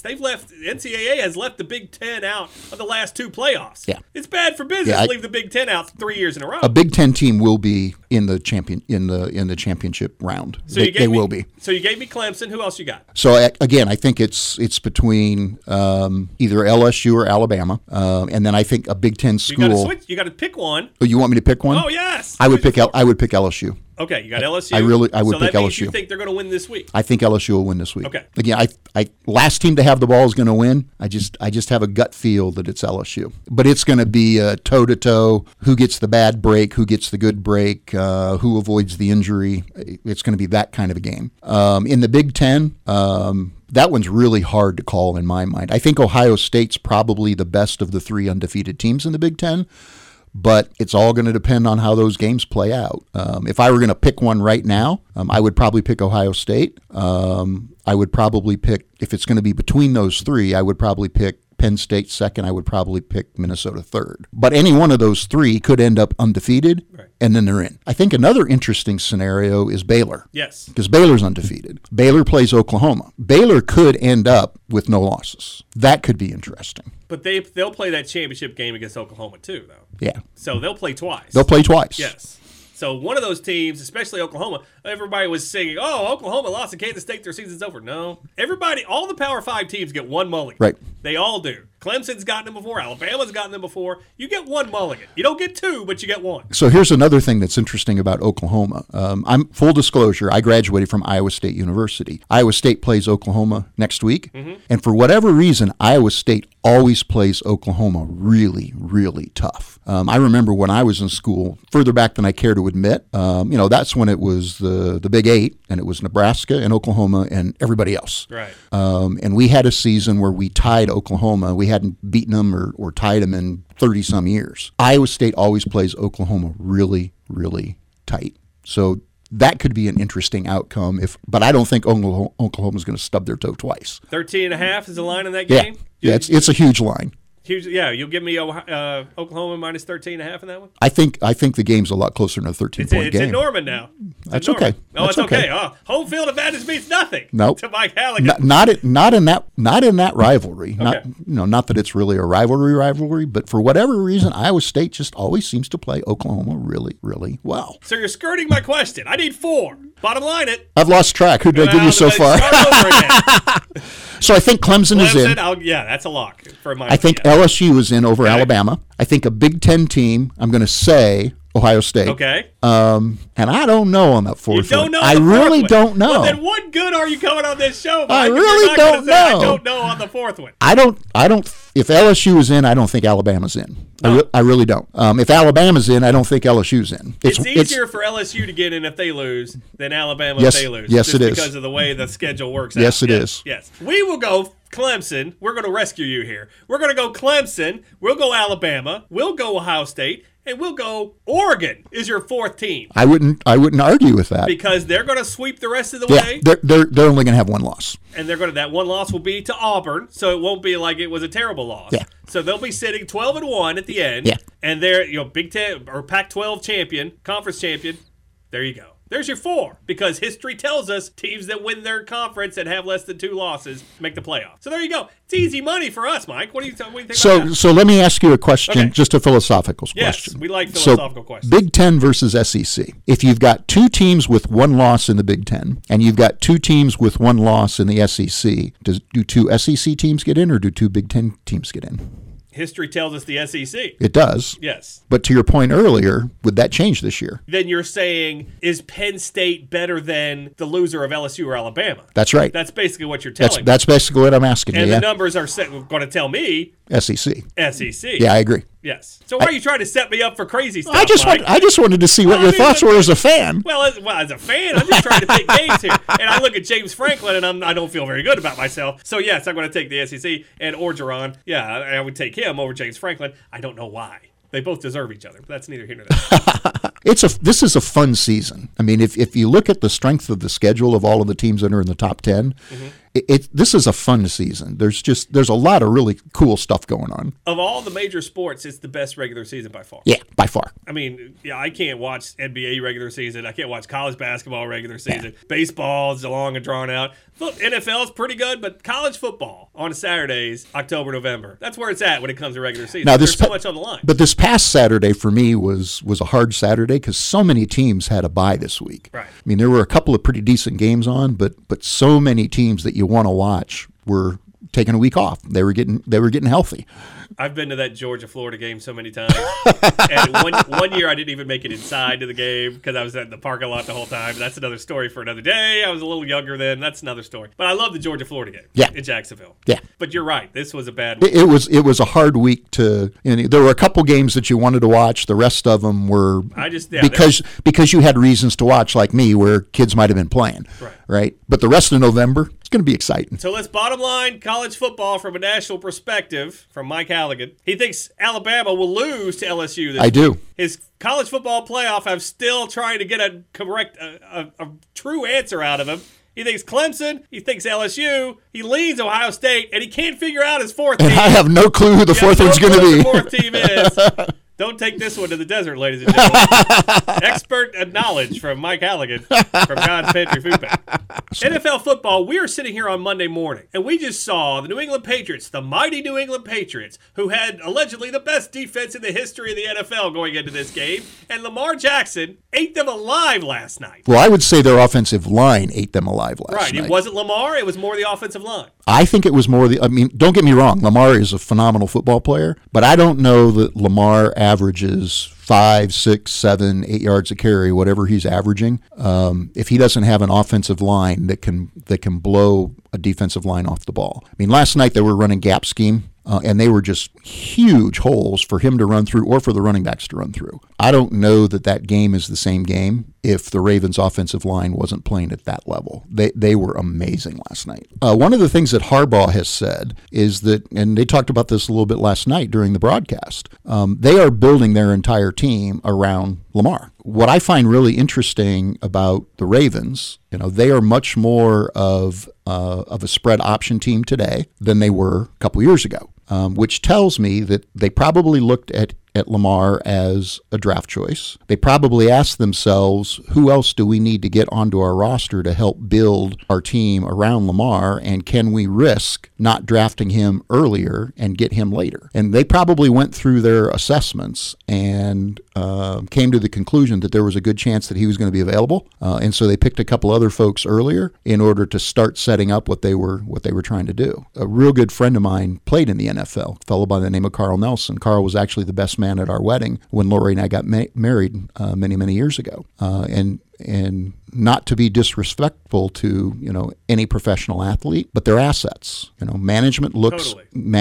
NCAA has left the Big Ten out of the last 2 playoffs. Yeah. It's bad for business to leave the Big Ten out 3 years in a row. A Big Ten team will be in the championship round. So They will be. So you gave me Clemson. Who else you got? So again, I think it's between either LSU or Alabama, and then I think a Big Ten You got to school. switch. You got to pick one. Oh, you want me to pick one? Oh yes. I would pick Who's LSU. Okay, you got LSU. I would so pick that means LSU. You think they're going to win this week? I think LSU will win this week. Okay. Again, I last team to have the ball is going to win. I just have a gut feel that it's LSU, but it's going to be toe to toe. Who gets the bad break? Who gets the good break? Who avoids the injury? It's going to be that kind of a game. In the Big Ten. That one's really hard to call in my mind. I think Ohio State's probably the best of the 3 undefeated teams in the Big Ten, but it's all going to depend on how those games play out. If I were going to pick one right now, I would probably pick Ohio State. I would probably pick, if it's going to be between those 3, I would probably pick Penn State second. I would probably pick Minnesota third. But any one of those 3 could end up undefeated, and then they're in. I think another interesting scenario is Baylor. Yes. Because Baylor's undefeated. Baylor plays Oklahoma. Baylor could end up with no losses. That could be interesting. But they'll play that championship game against Oklahoma too, though. Yeah. So they'll play twice. They'll play twice. Yes. So one of those teams, especially Oklahoma, everybody was saying, "Oh, Oklahoma lost to Kansas State; their season's over." No, all the Power 5 teams get 1 mulligan. Right. They all do. Clemson's gotten them before. Alabama's gotten them before. You get 1 mulligan. You don't get 2, but you get 1. So here's another thing that's interesting about Oklahoma. I'm full disclosure. I graduated from Iowa State University. Iowa State plays Oklahoma next week, and for whatever reason, Iowa State always plays Oklahoma really, really tough. I remember when I was in school, further back than I care to admit. That's when it was the Big 8, and it was Nebraska and Oklahoma and everybody else. Right. And we had a season where we tied Oklahoma. We hadn't beaten them or tied them in 30-some years. Iowa State always plays Oklahoma really, really tight. So that could be an interesting outcome. But I don't think Oklahoma's going to stub their toe twice. 13.5 is the line in that game? Yeah, it's a huge line. Huge, yeah, you'll give me Oklahoma minus 13.5 in that one? I think the game's a lot closer than a 13-point game. It's in Norman now. That's okay. Oh, That's it's okay. okay. Oh, home field advantage means nothing. Nope. To Mike Halligan. Not in that rivalry. Okay. Not that it's really a rivalry, but for whatever reason, Iowa State just always seems to play Oklahoma really, really well. So you're skirting my question. I need 4. Bottom line it. I've lost track. Who did I give you so far? Start over again. So I think Clemson is in. Yeah, that's a lock for my. I think LSU is in over Alabama. I think a Big Ten team, I'm going to say Ohio State. Okay. And I don't know on that fourth You don't one. know. I really don't know. Well, then what good are you coming on this show? Mike, I if you're really not gonna don't say, know. I don't know on the 4th one. I don't. If LSU is in, I don't think Alabama's in. No. I really don't. If Alabama's in, I don't think LSU's in. It's easier for LSU to get in if they lose than Alabama Yes, if they lose. yes, just it is. because of the way the schedule works. Yes, out. it is. Yes. We will go Clemson. We're going to rescue you here. We're going to go Clemson. We'll go Alabama. We'll go Ohio State. And we'll go Oregon is your fourth team. I wouldn't argue with that. Because they're going to sweep the rest of the way. They're only going to have one loss. And that one loss will be to Auburn, so it won't be like it was a terrible loss. Yeah. So they'll be sitting 12-1 at the end. Yeah. And they're Big Ten or Pac-12 champion, conference champion. There you go. There's your four, because history tells us teams that win their conference and have less than 2 losses make the playoffs. So there you go. It's easy money for us, Mike. What do you think about that? So let me ask you a question, just a philosophical question. Yes, we like philosophical questions. Big Ten versus SEC. If you've got 2 teams with 1 loss in the Big Ten, and you've got 2 teams with 1 loss in the SEC, do 2 SEC teams get in, or do 2 Big Ten teams get in? History tells us the SEC. It does. Yes. But to your point earlier, would that change this year? Then you're saying, is Penn State better than the loser of LSU or Alabama? That's right. That's basically what you're telling me. That's basically what I'm asking and you. And the numbers are going to tell me SEC. SEC. Yeah, I agree. Yes. So why are you trying to set me up for crazy stuff, I just wanted to see what your thoughts were as a fan. Well, as a fan, I'm just trying to take games here. And I look at James Franklin, and I don't feel very good about myself. So, yes, I'm going to take the SEC and Orgeron. Yeah, I would take him over James Franklin. I don't know why. They both deserve each other, but that's neither here nor there. This is a fun season. I mean, if you look at the strength of the schedule of all of the teams that are in the top 10, this is a fun season. There's a lot of really cool stuff going on. Of all the major sports, it's the best regular season by far. Yeah, by far. I mean, I can't watch NBA regular season. I can't watch college basketball regular season. Yeah. Baseball is long and drawn out. Look, NFL is pretty good, but college football on Saturdays, October, November, that's where it's at when it comes to regular season. Now, there's so much on the line. But this past Saturday for me was a hard Saturday because so many teams had a bye this week. Right. I mean, there were a couple of pretty decent games on, but so many teams that you want to watch were taking a week off. They were getting healthy. I've been to that Georgia-Florida game so many times. And one year I didn't even make it inside to the game because I was at the parking lot the whole time. That's another story for another day. I was a little younger then. That's another story. But I love the Georgia-Florida game in Jacksonville. Yeah. But you're right. This was a bad week. It was a hard week to there were a couple games that you wanted to watch. The rest of them were because you had reasons to watch, like me, where kids might have been playing. Right? But the rest of November, it's going to be exciting. So let's bottom line college football from a national perspective from Mike Halligan. He thinks Alabama will lose to LSU this week. do. His college football playoff, I'm still trying to get a true answer out of him. He thinks Clemson. He thinks LSU. He leans Ohio State, and he can't figure out his fourth team. And I have no clue who the fourth one's going to be. The fourth team is. Don't take this one to the desert, ladies and gentlemen. Expert knowledge from Mike Halligan from God's Pantry Food Bank. NFL football, we are sitting here on Monday morning, and we just saw the New England Patriots, the mighty New England Patriots, who had allegedly the best defense in the history of the NFL going into this game, and Lamar Jackson ate them alive last night. Well, I would say their offensive line ate them alive last night. Right, it wasn't Lamar, it was more the offensive line. I think it was more don't get me wrong, Lamar is a phenomenal football player, but I don't know that Lamar averages 5, 6, 7, 8 yards a carry, whatever he's averaging. If he doesn't have an offensive line that can blow a defensive line off the ball. I mean, last night they were running gap scheme. And they were just huge holes for him to run through or for the running backs to run through. I don't know that game is the same game if the Ravens' offensive line wasn't playing at that level. They were amazing last night. One of the things that Harbaugh has said is that, and they talked about this a little bit last night during the broadcast, they are building their entire team around Lamar. What I find really interesting about the Ravens, they are much more of a spread option team today than they were a couple years ago, which tells me that they probably looked at Lamar as a draft choice. They probably asked themselves, who else do we need to get onto our roster to help build our team around Lamar, and can we risk not drafting him earlier and get him later? And they probably went through their assessments and came to the conclusion that there was a good chance that he was going to be available, and so they picked a couple other folks earlier in order to start setting up what they were trying to do. A real good friend of mine played in the NFL, a fellow by the name of Carl Nelson. Carl was actually the best man at our wedding when Lori and I got married many years ago, and not to be disrespectful to, any professional athlete, but they're assets. Management looks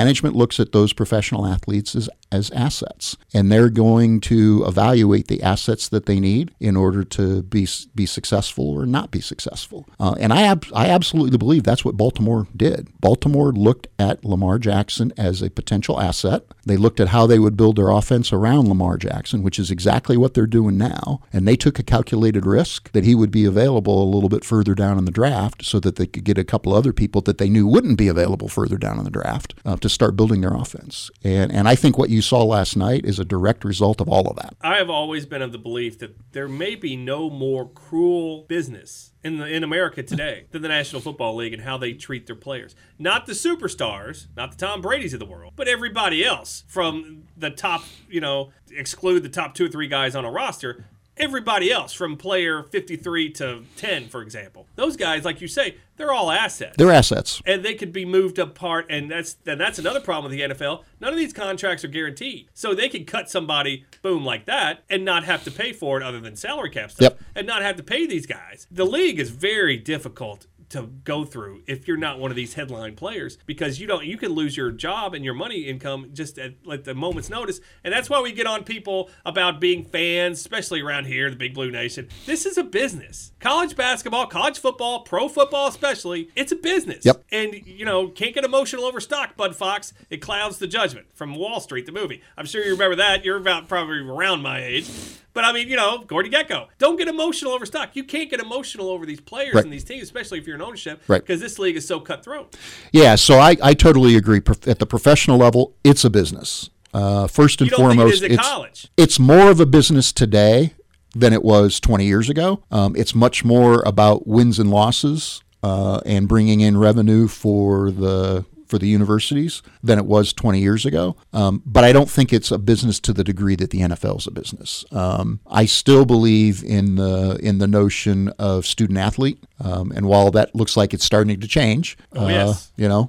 at those professional athletes as assets, and they're going to evaluate the assets that they need in order to be successful or not be successful. And I absolutely believe that's what Baltimore did. Baltimore looked at Lamar Jackson as a potential asset. They looked at how they would build their offense around Lamar Jackson, which is exactly what they're doing now. And they took a calculated risk that he would be available a little bit further down in the draft so that they could get a couple other people that they knew wouldn't be available further down in the draft to start building their offense. And I think what you saw last night is a direct result of all of that. I have always been of the belief that there may be no more cruel business in America today than the National Football League and how they treat their players. Not the superstars, not the Tom Brady's of the world, but everybody else from the top, exclude the top 2 or 3 guys on a roster. Everybody else from player 53 to 10, for example. Those guys, like you say, they're all assets. They're assets. And they could be moved apart, and that's another problem with the NFL. None of these contracts are guaranteed. So they can cut somebody, boom, like that, and not have to pay for it other than salary cap stuff, and not have to pay these guys. The league is very difficult to go through if you're not one of these headline players, because you can lose your job and your money income just at like the moment's notice. And that's why we get on people about being fans, especially around here, the Big Blue Nation. This is a business. College basketball, college football, pro football especially, it's a business. Yep. And can't get emotional over stock, Bud Fox. It clouds the judgment from Wall Street, the movie. I'm sure you remember that. You're about probably around my age. But I mean, Gordy Gecko. Don't get emotional over stock. You can't get emotional over these players and these teams, especially if you're in ownership, because this league is so cutthroat. Yeah, so I totally agree. At the professional level, it's a business. First and foremost, think it is at college. It's more of a business today than it was 20 years ago. It's much more about wins and losses and bringing in revenue for the universities than it was 20 years ago. But I don't think it's a business to the degree that the NFL is a business. I still believe in the notion of student athlete. And while that looks like it's starting to change, I was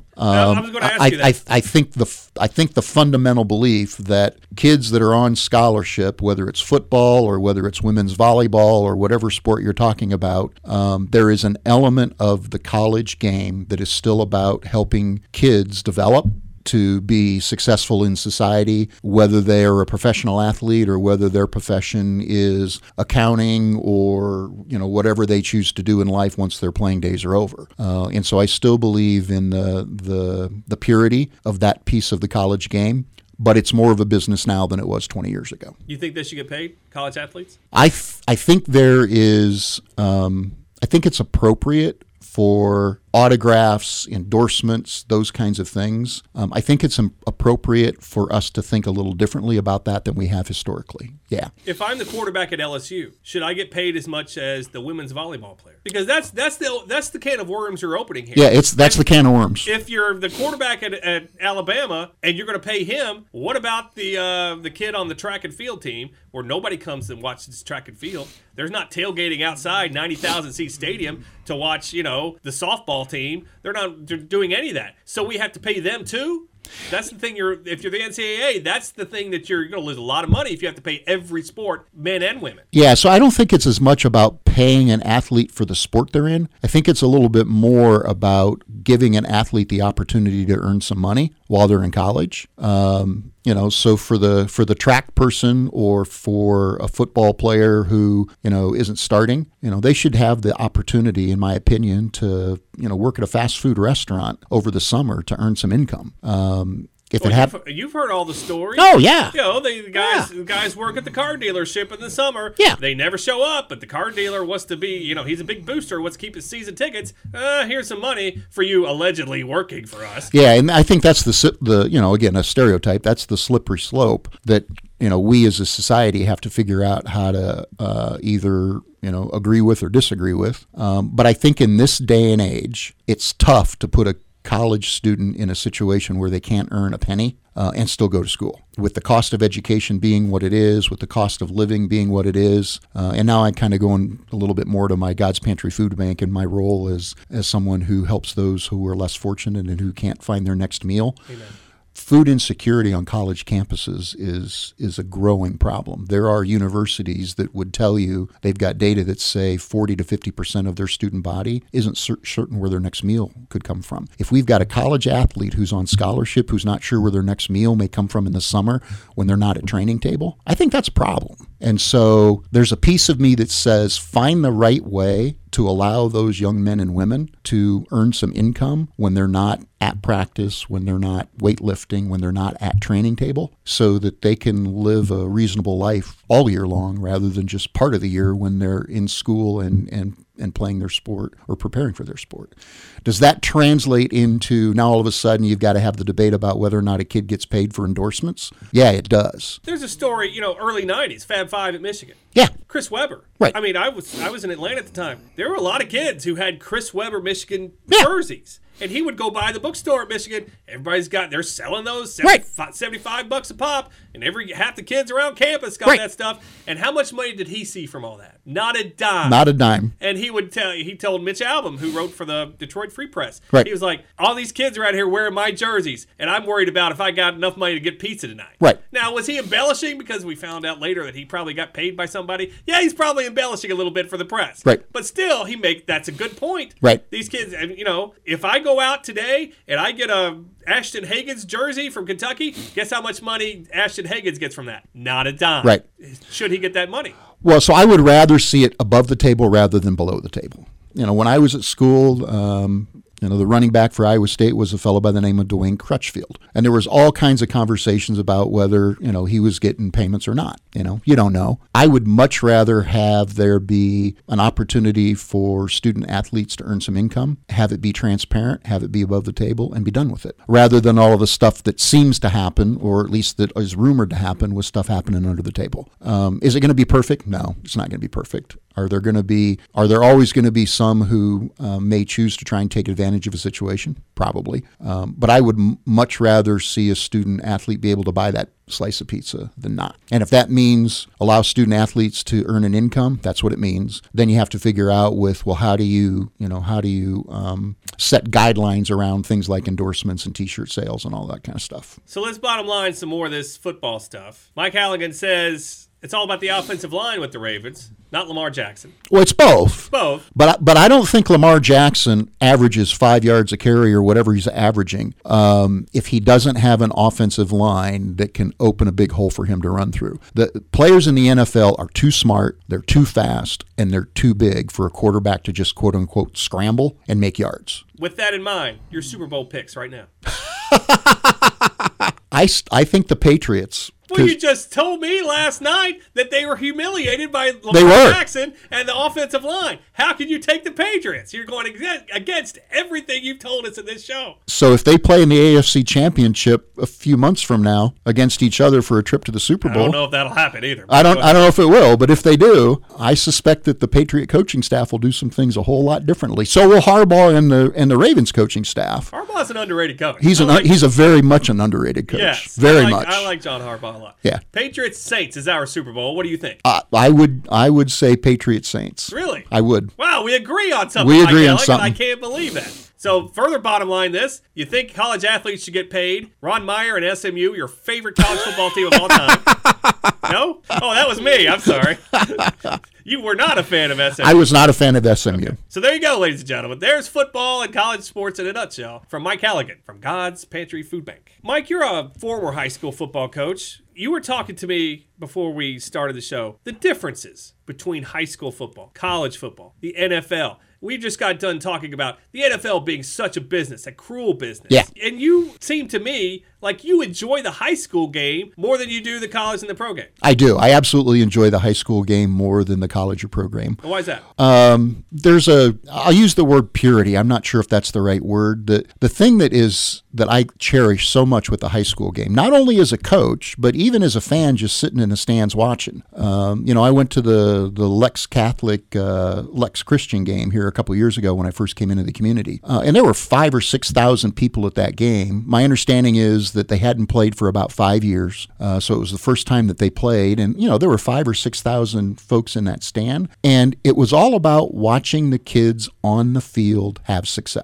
going to ask you that. I think the fundamental belief that kids that are on scholarship, whether it's football or whether it's women's volleyball or whatever sport you're talking about, there is an element of the college game that is still about helping kids develop to be successful in society, whether they are a professional athlete or whether their profession is accounting or whatever they choose to do in life once their playing days are over. And so I still believe in the purity of that piece of the college game. But it's more of a business now than it was 20 years ago. You think they should get paid, college athletes? I think there is. I think it's appropriate for autographs, endorsements, those kinds of things. I think it's appropriate for us to think a little differently about that than we have historically. Yeah. If I'm the quarterback at LSU, should I get paid as much as the women's volleyball player? Because that's the can of worms you're opening here. Yeah, that's the can of worms. If you're the quarterback at Alabama and you're going to pay him, what about the kid on the track and field team where nobody comes and watches track and field? There's not tailgating outside 90,000 seat stadium to watch, the softball team. They're not doing any of that. So we have to pay them too? That's the thing. If you're the NCAA, that's the thing that you're going to lose a lot of money if you have to pay every sport, men and women. Yeah, so I don't think it's as much about paying an athlete for the sport they're in. I think it's a little bit more about giving an athlete the opportunity to earn some money while they're in college. So for the track person or for a football player who, isn't starting, they should have the opportunity, in my opinion, to, work at a fast food restaurant over the summer to earn some income. You've heard all the stories. Oh, yeah. The guys work at the car dealership in the summer. Yeah. They never show up, but the car dealer wants to be, he's a big booster, wants to keep his season tickets. Here's some money for you allegedly working for us. Yeah, and I think that's again, a stereotype. That's the slippery slope that, we as a society have to figure out how to either, agree with or disagree with. But I think in this day and age, it's tough to put a college student in a situation where they can't earn a penny and still go to school. With the cost of education being what it is, with the cost of living being what it is, and now I'm kind of going a little bit more to my God's Pantry Food Bank and my role as someone who helps those who are less fortunate and who can't find their next meal. food insecurity on college campuses is a growing problem. There are universities that would tell you they've got data that say 40 to 50% of their student body isn't certain where their next meal could come from. If we've got a college athlete who's on scholarship who's not sure where their next meal may come from in the summer when they're not at training table, I think that's a problem. And so there's a piece of me that says find the right way to allow those young men and women to earn some income when they're not at practice, when they're not weightlifting, when they're not at training table, so that they can live a reasonable life all year long rather than just part of the year when they're in school and playing their sport or preparing for their sport. Does that translate into now all of a sudden you've got to have the debate about whether or not a kid gets paid for endorsements? Yeah, it does. There's a story, early 90s, Fab Five at Michigan. Yeah. Chris Webber. Right. I mean, I was in Atlanta at the time. There were a lot of kids who had Chris Webber Michigan jerseys. And he would go by the bookstore at Michigan. They're selling those $75 a pop. And half the kids around campus got that stuff. And how much money did he see from all that? Not a dime. Not a dime. And he told Mitch Albom, who wrote for the Detroit Free Press. Right. He was like, all these kids are out here wearing my jerseys. And I'm worried about if I got enough money to get pizza tonight. Right. Now, was he embellishing because we found out later that he probably got paid by somebody? Yeah, he's probably embellishing a little bit for the press. Right. But still, that's a good point. Right. These kids, if I go out today and I get a Ashton Hagans jersey from Kentucky, guess how much money Ashton Hagans gets from that? Not a dime. Right. Should he get that money? Well, so I would rather see it above the table rather than below the table. When I was at school, the running back for Iowa State was a fellow by the name of Dwayne Crutchfield. And there was all kinds of conversations about whether, he was getting payments or not. You don't know. I would much rather have there be an opportunity for student athletes to earn some income, have it be transparent, have it be above the table, and be done with it, rather than all of the stuff that seems to happen, or at least that is rumored to happen, with stuff happening under the table. Is it going to be perfect? No, it's not going to be perfect. Are there always going to be some who may choose to try and take advantage of a situation? Probably. But I would much rather see a student athlete be able to buy that slice of pizza than not. And if that means allow student athletes to earn an income, that's what it means. Then you have to figure out how do you set guidelines around things like endorsements and t-shirt sales and all that kind of stuff. So let's bottom line some more of this football stuff. Mike Halligan says it's all about the offensive line with the Ravens, not Lamar Jackson. Well, it's both. Both. But I don't think Lamar Jackson averages 5 yards a carry or whatever he's averaging if he doesn't have an offensive line that can open a big hole for him to run through. The players in the NFL are too smart, they're too fast, and they're too big for a quarterback to just quote-unquote scramble and make yards. With that in mind, your Super Bowl picks right now. I think the Patriots. Well, you just told me last night that they were humiliated by Lamar Jackson and the offensive line. How can you take the Patriots? You're going against everything you've told us in this show. So if they play in the AFC Championship a few months from now against each other for a trip to the Super Bowl, I don't know if that'll happen either. I don't know if it will, but if they do, I suspect that the Patriot coaching staff will do some things a whole lot differently. So will Harbaugh and the Ravens coaching staff. Harbaugh's an underrated coach. He's a very much an underrated coach. Yes, very much. I like John Harbaugh a lot. Yeah. Patriots Saints is our Super Bowl. What do you think? I would say Patriots Saints. Really? I would. Wow, we agree on something. We agree on something. I can't believe that. So further bottom line this, you think college athletes should get paid? Ron Meyer and SMU, your favorite college football team of all time. No? Oh, that was me. I'm sorry. You were not a fan of SMU. I was not a fan of SMU. Okay. So there you go, ladies and gentlemen. There's football and college sports in a nutshell from Mike Halligan from God's Pantry Food Bank. Mike, you're a former high school football coach. You were talking to me before we started the show, the differences between high school football, college football, the NFL. We just got done talking about the NFL being such a business, a cruel business. Yeah. And you seem to me like you enjoy the high school game more than you do the college and the pro game. I do. I absolutely enjoy the high school game more than the college or pro game. Why is that? I'll use the word purity. I'm not sure if that's the right word. The thing that I cherish so much with the high school game, not only as a coach, but even as a fan just sitting in the stands watching. I went to the Lex Catholic, Lex Christian game here a couple years ago when I first came into the community. And there were 5,000 or 6,000 people at that game. My understanding is that they hadn't played for about 5 years. So it was the first time that they played. And, there were 5,000 or 6,000 folks in that stand. And it was all about watching the kids on the field have success.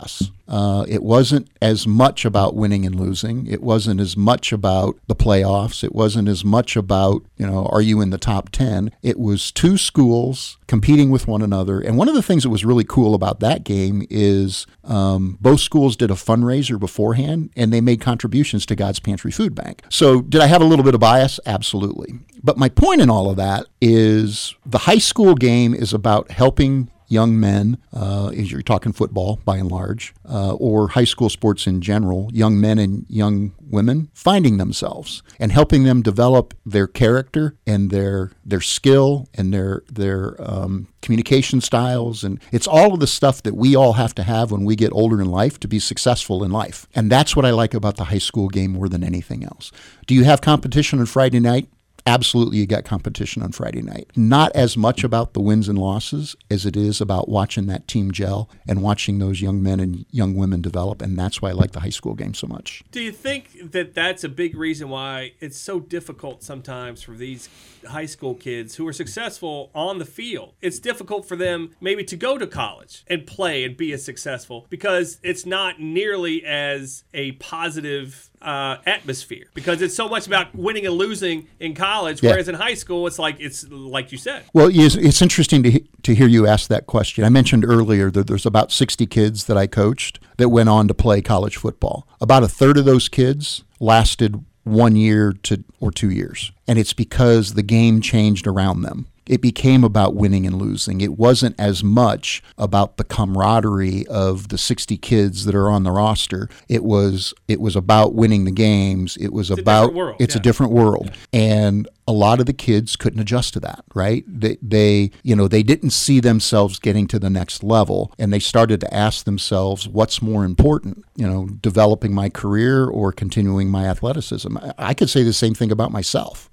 It wasn't as much about winning and losing. It wasn't as much about the playoffs. It wasn't as much about, are you in the top 10? It was two schools competing with one another. And one of the things that was really cool about that game is both schools did a fundraiser beforehand, and they made contributions to God's Pantry Food Bank. So did I have a little bit of bias? Absolutely. But my point in all of that is the high school game is about helping young men, as you're talking football by and large, or high school sports in general, young men and young women finding themselves and helping them develop their character and their skill and their communication styles. And it's all of the stuff that we all have to have when we get older in life to be successful in life. And that's what I like about the high school game more than anything else. Do you have competition on Friday night? Absolutely, you got competition on Friday night. Not as much about the wins and losses as it is about watching that team gel and watching those young men and young women develop, and that's why I like the high school game so much. Do you think that that's a big reason why it's so difficult sometimes for these high school kids who are successful on the field? It's difficult for them maybe to go to college and play and be as successful because it's not nearly as a positive atmosphere, because it's so much about winning and losing in college, whereas in high school it's like you said. Well, it's interesting to hear you ask that question. I mentioned earlier that there's about 60 kids that I coached that went on to play college football. About a third of those kids lasted 1 year or 2 years, and it's because the game changed around them. It became about winning and losing. It wasn't as much about the camaraderie of the 60 kids that are on the roster. It was about winning the games. It's a different world. And a lot of the kids couldn't adjust to that, right? They didn't see themselves getting to the next level, and they started to ask themselves, what's more important, developing my career or continuing my athleticism? I could say the same thing about myself.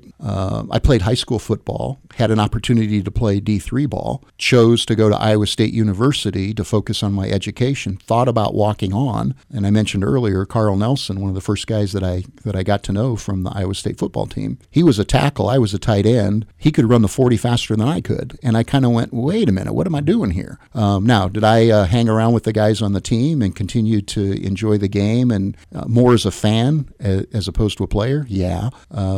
I played high school football, had an opportunity to play D3 ball, chose to go to Iowa State University to focus on my education, thought about walking on, and I mentioned earlier, Carl Nelson, one of the first guys that I got to know from the Iowa State football team. He was a tackle, I was a tight end. He could run the 40 faster than I could. And I kind of went, wait a minute, what am I doing here? Now, did I hang around with the guys on the team and continue to enjoy the game and more as a fan as opposed to a player? Yeah.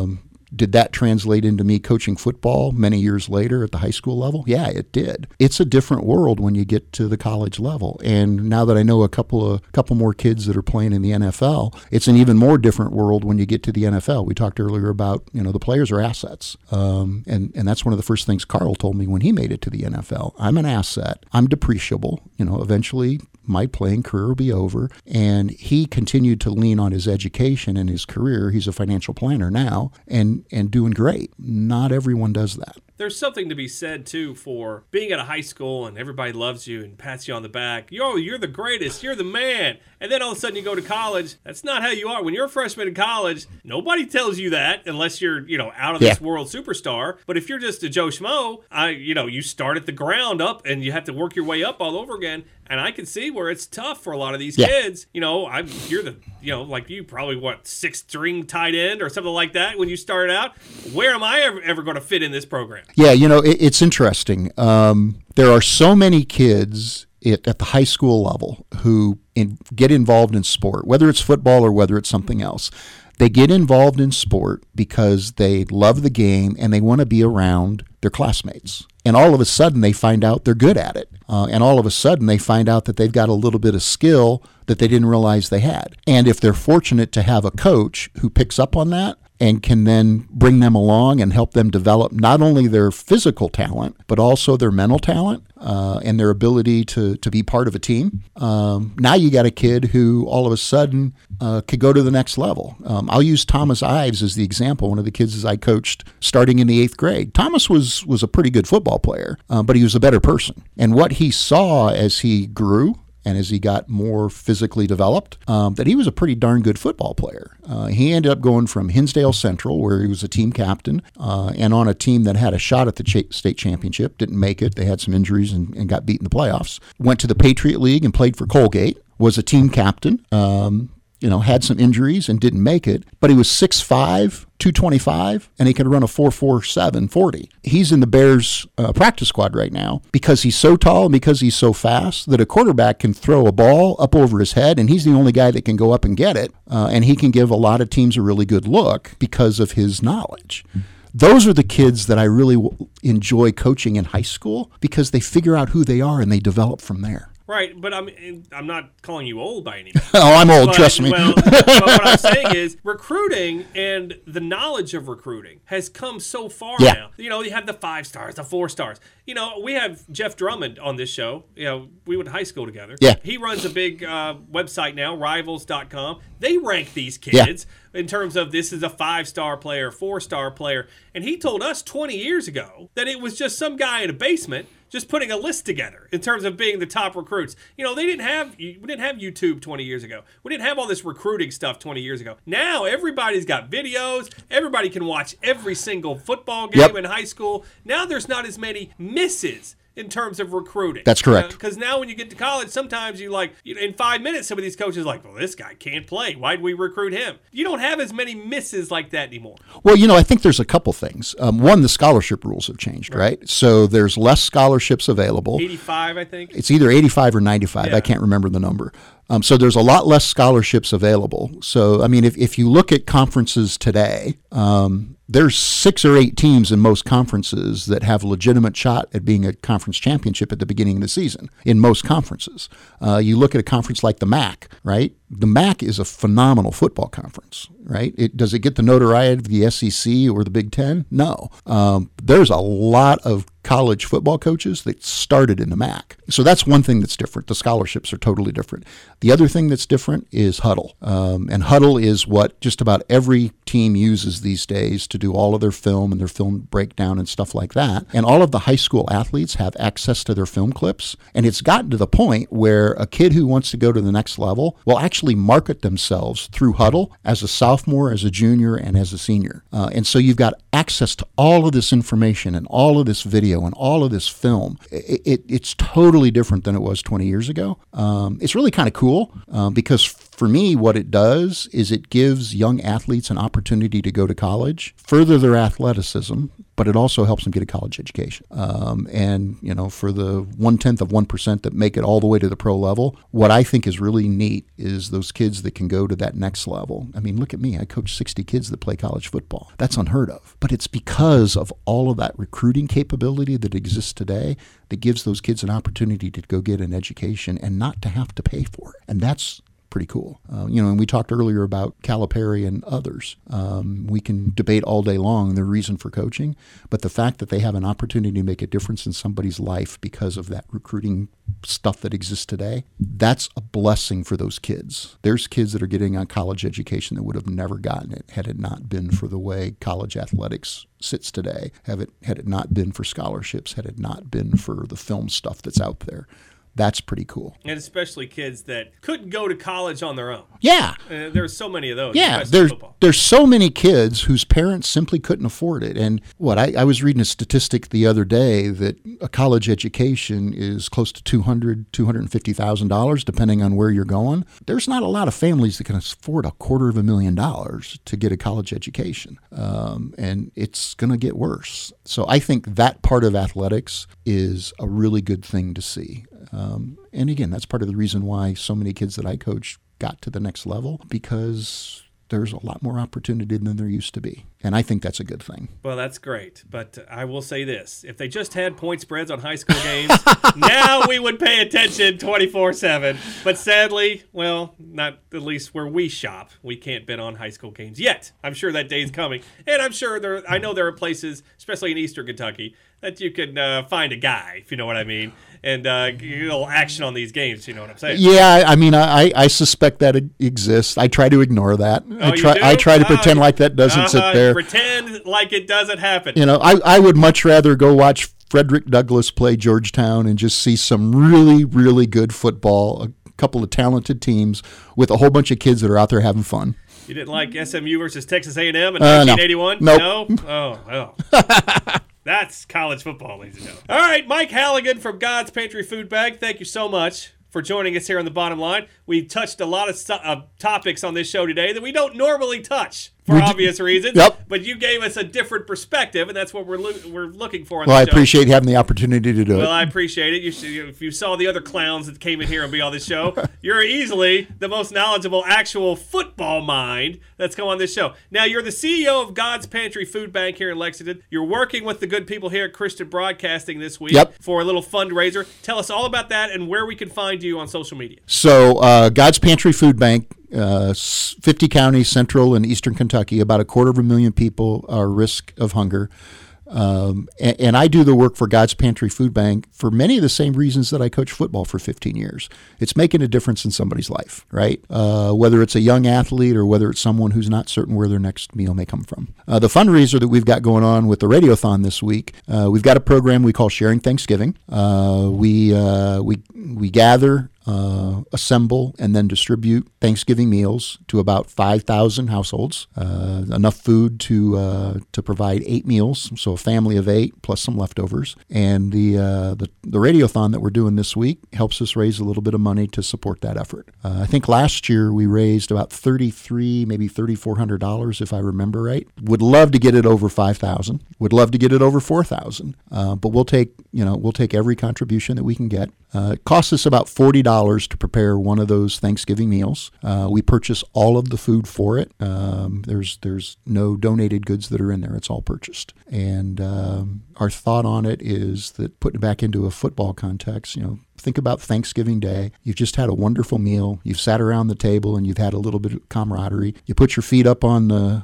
Did that translate into me coaching football many years later at the high school level? Yeah, it did. It's a different world when you get to the college level. And now that I know a couple more kids that are playing in the NFL, it's an even more different world when you get to the NFL. We talked earlier about, the players are assets. And that's one of the first things Carl told me when he made it to the NFL. I'm an asset. I'm depreciable. Eventually my playing career will be over. And he continued to lean on his education and his career. He's a financial planner now and doing great. Not everyone does that. There's something to be said, too, for being at a high school and everybody loves you and pats you on the back. You're the greatest. You're the man. And then all of a sudden you go to college. That's not how you are. When you're a freshman in college, nobody tells you that unless you're, out of this world superstar. But if you're just a Joe Schmo, you start at the ground up and you have to work your way up all over again. And I can see where it's tough for a lot of these kids. You're the, like you probably, sixth string tight end or something like that when you started out. Where am I ever going to fit in this program? Yeah, it's interesting. There are so many kids at the high school level who get involved in sport, whether it's football or whether it's something else. They get involved in sport because they love the game and they want to be around their classmates. And all of a sudden they find out they're good at it. And all of a sudden they find out that they've got a little bit of skill that they didn't realize they had. And if they're fortunate to have a coach who picks up on that and can then bring them along and help them develop not only their physical talent, but also their mental talent and their ability to be part of a team. Now you got a kid who all of a sudden could go to the next level. I'll use Thomas Ives as the example, one of the kids I coached starting in the 8th grade. Thomas was a pretty good football player, but he was a better person. And what he saw as he grew and as he got more physically developed, that he was a pretty darn good football player. He ended up going from Hinsdale Central, where he was a team captain, and on a team that had a shot at the state championship, didn't make it. They had some injuries and got beat in the playoffs. Went to the Patriot League and played for Colgate, was a team captain, had some injuries and didn't make it, but he was 6'5", 225, and he could run a 4.47 40. He's in the Bears practice squad right now because he's so tall and because he's so fast that a quarterback can throw a ball up over his head, and he's the only guy that can go up and get it, and he can give a lot of teams a really good look because of his knowledge. Those are the kids that I really enjoy coaching in high school because they figure out who they are and they develop from there. Right, but I'm not calling you old by any means. Oh, I'm old, trust me. Well, but what I'm saying is recruiting and the knowledge of recruiting has come so far now. You have the 5 stars, the 4 stars. We have Jeff Drummond on this show. We went to high school together. Yeah. He runs a big website now, Rivals.com. They rank these kids in terms of this is a 5-star player, 4-star player. And he told us 20 years ago that it was just some guy in a basement just putting a list together in terms of being the top recruits. We didn't have YouTube 20 years ago. We didn't have all this recruiting stuff 20 years ago. Now everybody's got videos. Everybody can watch every single football game in high school. Now there's not as many misses in terms of recruiting. That's correct. Because now when you get to college, sometimes in 5 minutes, some of these coaches are like, well, this guy can't play. Why'd we recruit him? You don't have as many misses like that anymore. Well, I think there's a couple things. One, the scholarship rules have changed, right? So there's less scholarships available. 85, I think. It's either 85 or 95. I can't remember the number. So there's a lot less scholarships available. So, if you look at conferences today, there's 6 or 8 teams in most conferences that have a legitimate shot at being a conference championship at the beginning of the season in most conferences. You look at a conference like the MAC, right? The MAC is a phenomenal football conference, right? Does it get the notoriety of the SEC or the Big Ten? No. There's a lot of college football coaches that started in the MAC. So that's one thing that's different. The scholarships are totally different. The other thing that's different is Huddle. And Huddle is what just about every team uses these days to do all of their film and their film breakdown and stuff like that. And all of the high school athletes have access to their film clips. And it's gotten to the point where a kid who wants to go to the next level will actually market themselves through Huddle as a sophomore, as a junior, and as a senior. And so you've got access to all of this information and all of this video and all of this film. It's totally different than it was 20 years ago. It's really kind of cool because for me, what it does is it gives young athletes an opportunity to go to college, further their athleticism, but it also helps them get a college education. And for the 0.1% that make it all the way to the pro level, what I think is really neat is those kids that can go to that next level. Look at me. I coach 60 kids that play college football. That's unheard of. But it's because of all of that recruiting capability that exists today that gives those kids an opportunity to go get an education and not to have to pay for it. And that's pretty cool. And we talked earlier about Calipari and others. We can debate all day long the reason for coaching, but the fact that they have an opportunity to make a difference in somebody's life because of that recruiting stuff that exists today, that's a blessing for those kids. There's kids that are getting a college education that would have never gotten it had it not been for the way college athletics sits today, had it not been for scholarships, had it not been for the film stuff that's out there. That's pretty cool. And especially kids that couldn't go to college on their own. Yeah. There's so many of those. Yeah, there's so many kids whose parents simply couldn't afford it. And I was reading a statistic the other day that a college education is close to $250,000, depending on where you're going. There's not a lot of families that can afford $250,000 to get a college education. And it's going to get worse. So I think that part of athletics is a really good thing to see. And again, that's part of the reason why so many kids that I coach got to the next level, because there's a lot more opportunity than there used to be. And I think that's a good thing. Well, that's great. But I will say this. If they just had point spreads on high school games, now we would pay attention 24/7. But sadly, well, not at least where we shop. We can't bet on high school games yet. I'm sure that day's coming. And I'm sure I know there are places, especially in Eastern Kentucky, that you can find a guy, if you know what I mean, and get a little action on these games, you know what I'm saying? Yeah, I suspect that it exists. I try to ignore that. I try to pretend like that doesn't sit there. Pretend like it doesn't happen. I would much rather go watch Frederick Douglass play Georgetown and just see some really, really good football, a couple of talented teams with a whole bunch of kids that are out there having fun. You didn't like SMU versus Texas A&M in 1981? Nope. No? Oh. That's college football, ladies and gentlemen. All right, Mike Halligan from God's Pantry Food Bag, thank you so much for joining us here on the Bottom Line. We touched a lot of topics on this show today that we don't normally touch for obvious reasons. Yep. But you gave us a different perspective, and that's what we're looking for on Well, I the show. appreciate having the opportunity to do Well, it. I appreciate it. If you saw the other clowns that came in here and be on this show, you're easily the most knowledgeable actual football mind that's come on this show. Now, you're the CEO of God's Pantry Food Bank here in Lexington. You're working with the good people here at Christian Broadcasting this week for a little fundraiser. Tell us all about that and where we can find you on social media. So, God's Pantry Food Bank, 50 counties, central and eastern Kentucky, about 250,000 people are at risk of hunger. And I do the work for God's Pantry Food Bank for many of the same reasons that I coach football for 15 years. It's making a difference in somebody's life, right? Whether it's a young athlete or whether it's someone who's not certain where their next meal may come from. The fundraiser that we've got going on with the Radiothon this week, we've got a program we call Sharing Thanksgiving. We gather, assemble, and then distribute Thanksgiving meals to about 5,000 households, enough food to provide 8 meals, so a family of 8 plus some leftovers. And the Radiothon that we're doing this week helps us raise a little bit of money to support that effort. I think last year we raised about $3,300, maybe $3,400 if I remember right. Would love to get it over 5,000. Would love to get it over 4,000. But we'll take every contribution that we can get. It costs us about $40 to prepare one of those Thanksgiving meals. We purchase all of the food for it. There's no donated goods that are in there. It's all purchased. And our thought on it is that, putting it back into a football context, think about Thanksgiving Day. You've just had a wonderful meal. You've sat around the table and you've had a little bit of camaraderie. You put your feet up on the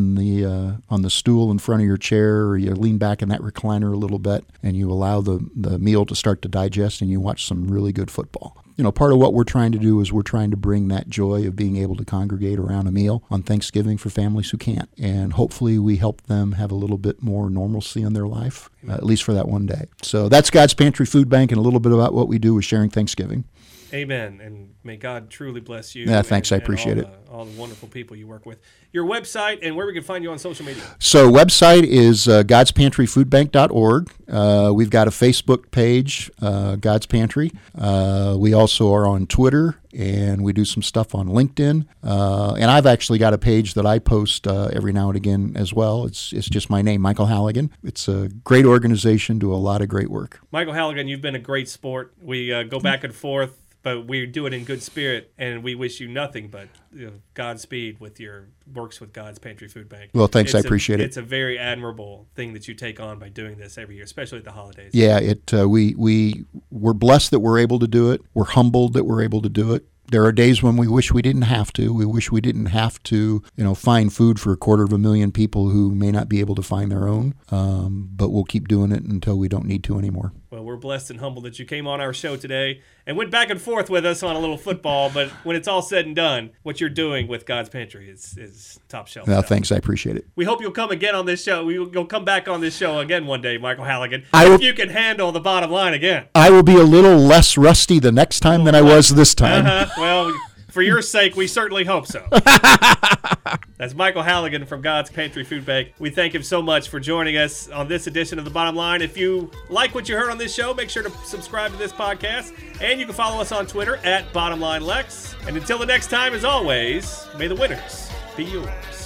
stool in front of your chair, or you lean back in that recliner a little bit, and you allow the meal to start to digest, and you watch some really good football. Part of what we're trying to do is we're trying to bring that joy of being able to congregate around a meal on Thanksgiving for families who can't. And hopefully we help them have a little bit more normalcy in their life, at least for that one day. So that's God's Pantry Food Bank, and a little bit about what we do with Sharing Thanksgiving. Amen. And may God truly bless you. Yeah, thanks. I appreciate it. All the wonderful people you work with. Your website and where we can find you on social media. So website is godspantryfoodbank.org. We've got a Facebook page, God's Pantry. We also are on Twitter, and we do some stuff on LinkedIn. And I've actually got a page that I post every now and again as well. It's just my name, Michael Halligan. It's a great organization, do a lot of great work. Michael Halligan, you've been a great sport. We go back and forth, but we do it in good spirit, and we wish you nothing but Godspeed with your works with God's Pantry Food Bank. Well, thanks. I appreciate it. It's a very admirable thing that you take on by doing this every year, especially at the holidays. Yeah, we're blessed that we're able to do it. We're humbled that we're able to do it. There are days when we wish we didn't have to. We wish we didn't have to, find food for 250,000 people who may not be able to find their own. But we'll keep doing it until we don't need to anymore. Well, we're blessed and humbled that you came on our show today and went back and forth with us on a little football. But when it's all said and done, what you're doing with God's Pantry is top shelf. Well, thanks. I appreciate it. We hope you'll come again on this show. You'll come back on this show again one day, Michael Halligan, if you can handle the bottom line again. I will be a little less rusty the next time than I was this time. Well, for your sake, we certainly hope so. That's Michael Halligan from God's Pantry Food Bank. We thank him so much for joining us on this edition of The Bottom Line. If you like what you heard on this show, make sure to subscribe to this podcast. And you can follow us on Twitter at BottomLineLex. And until the next time, as always, may the winners be yours.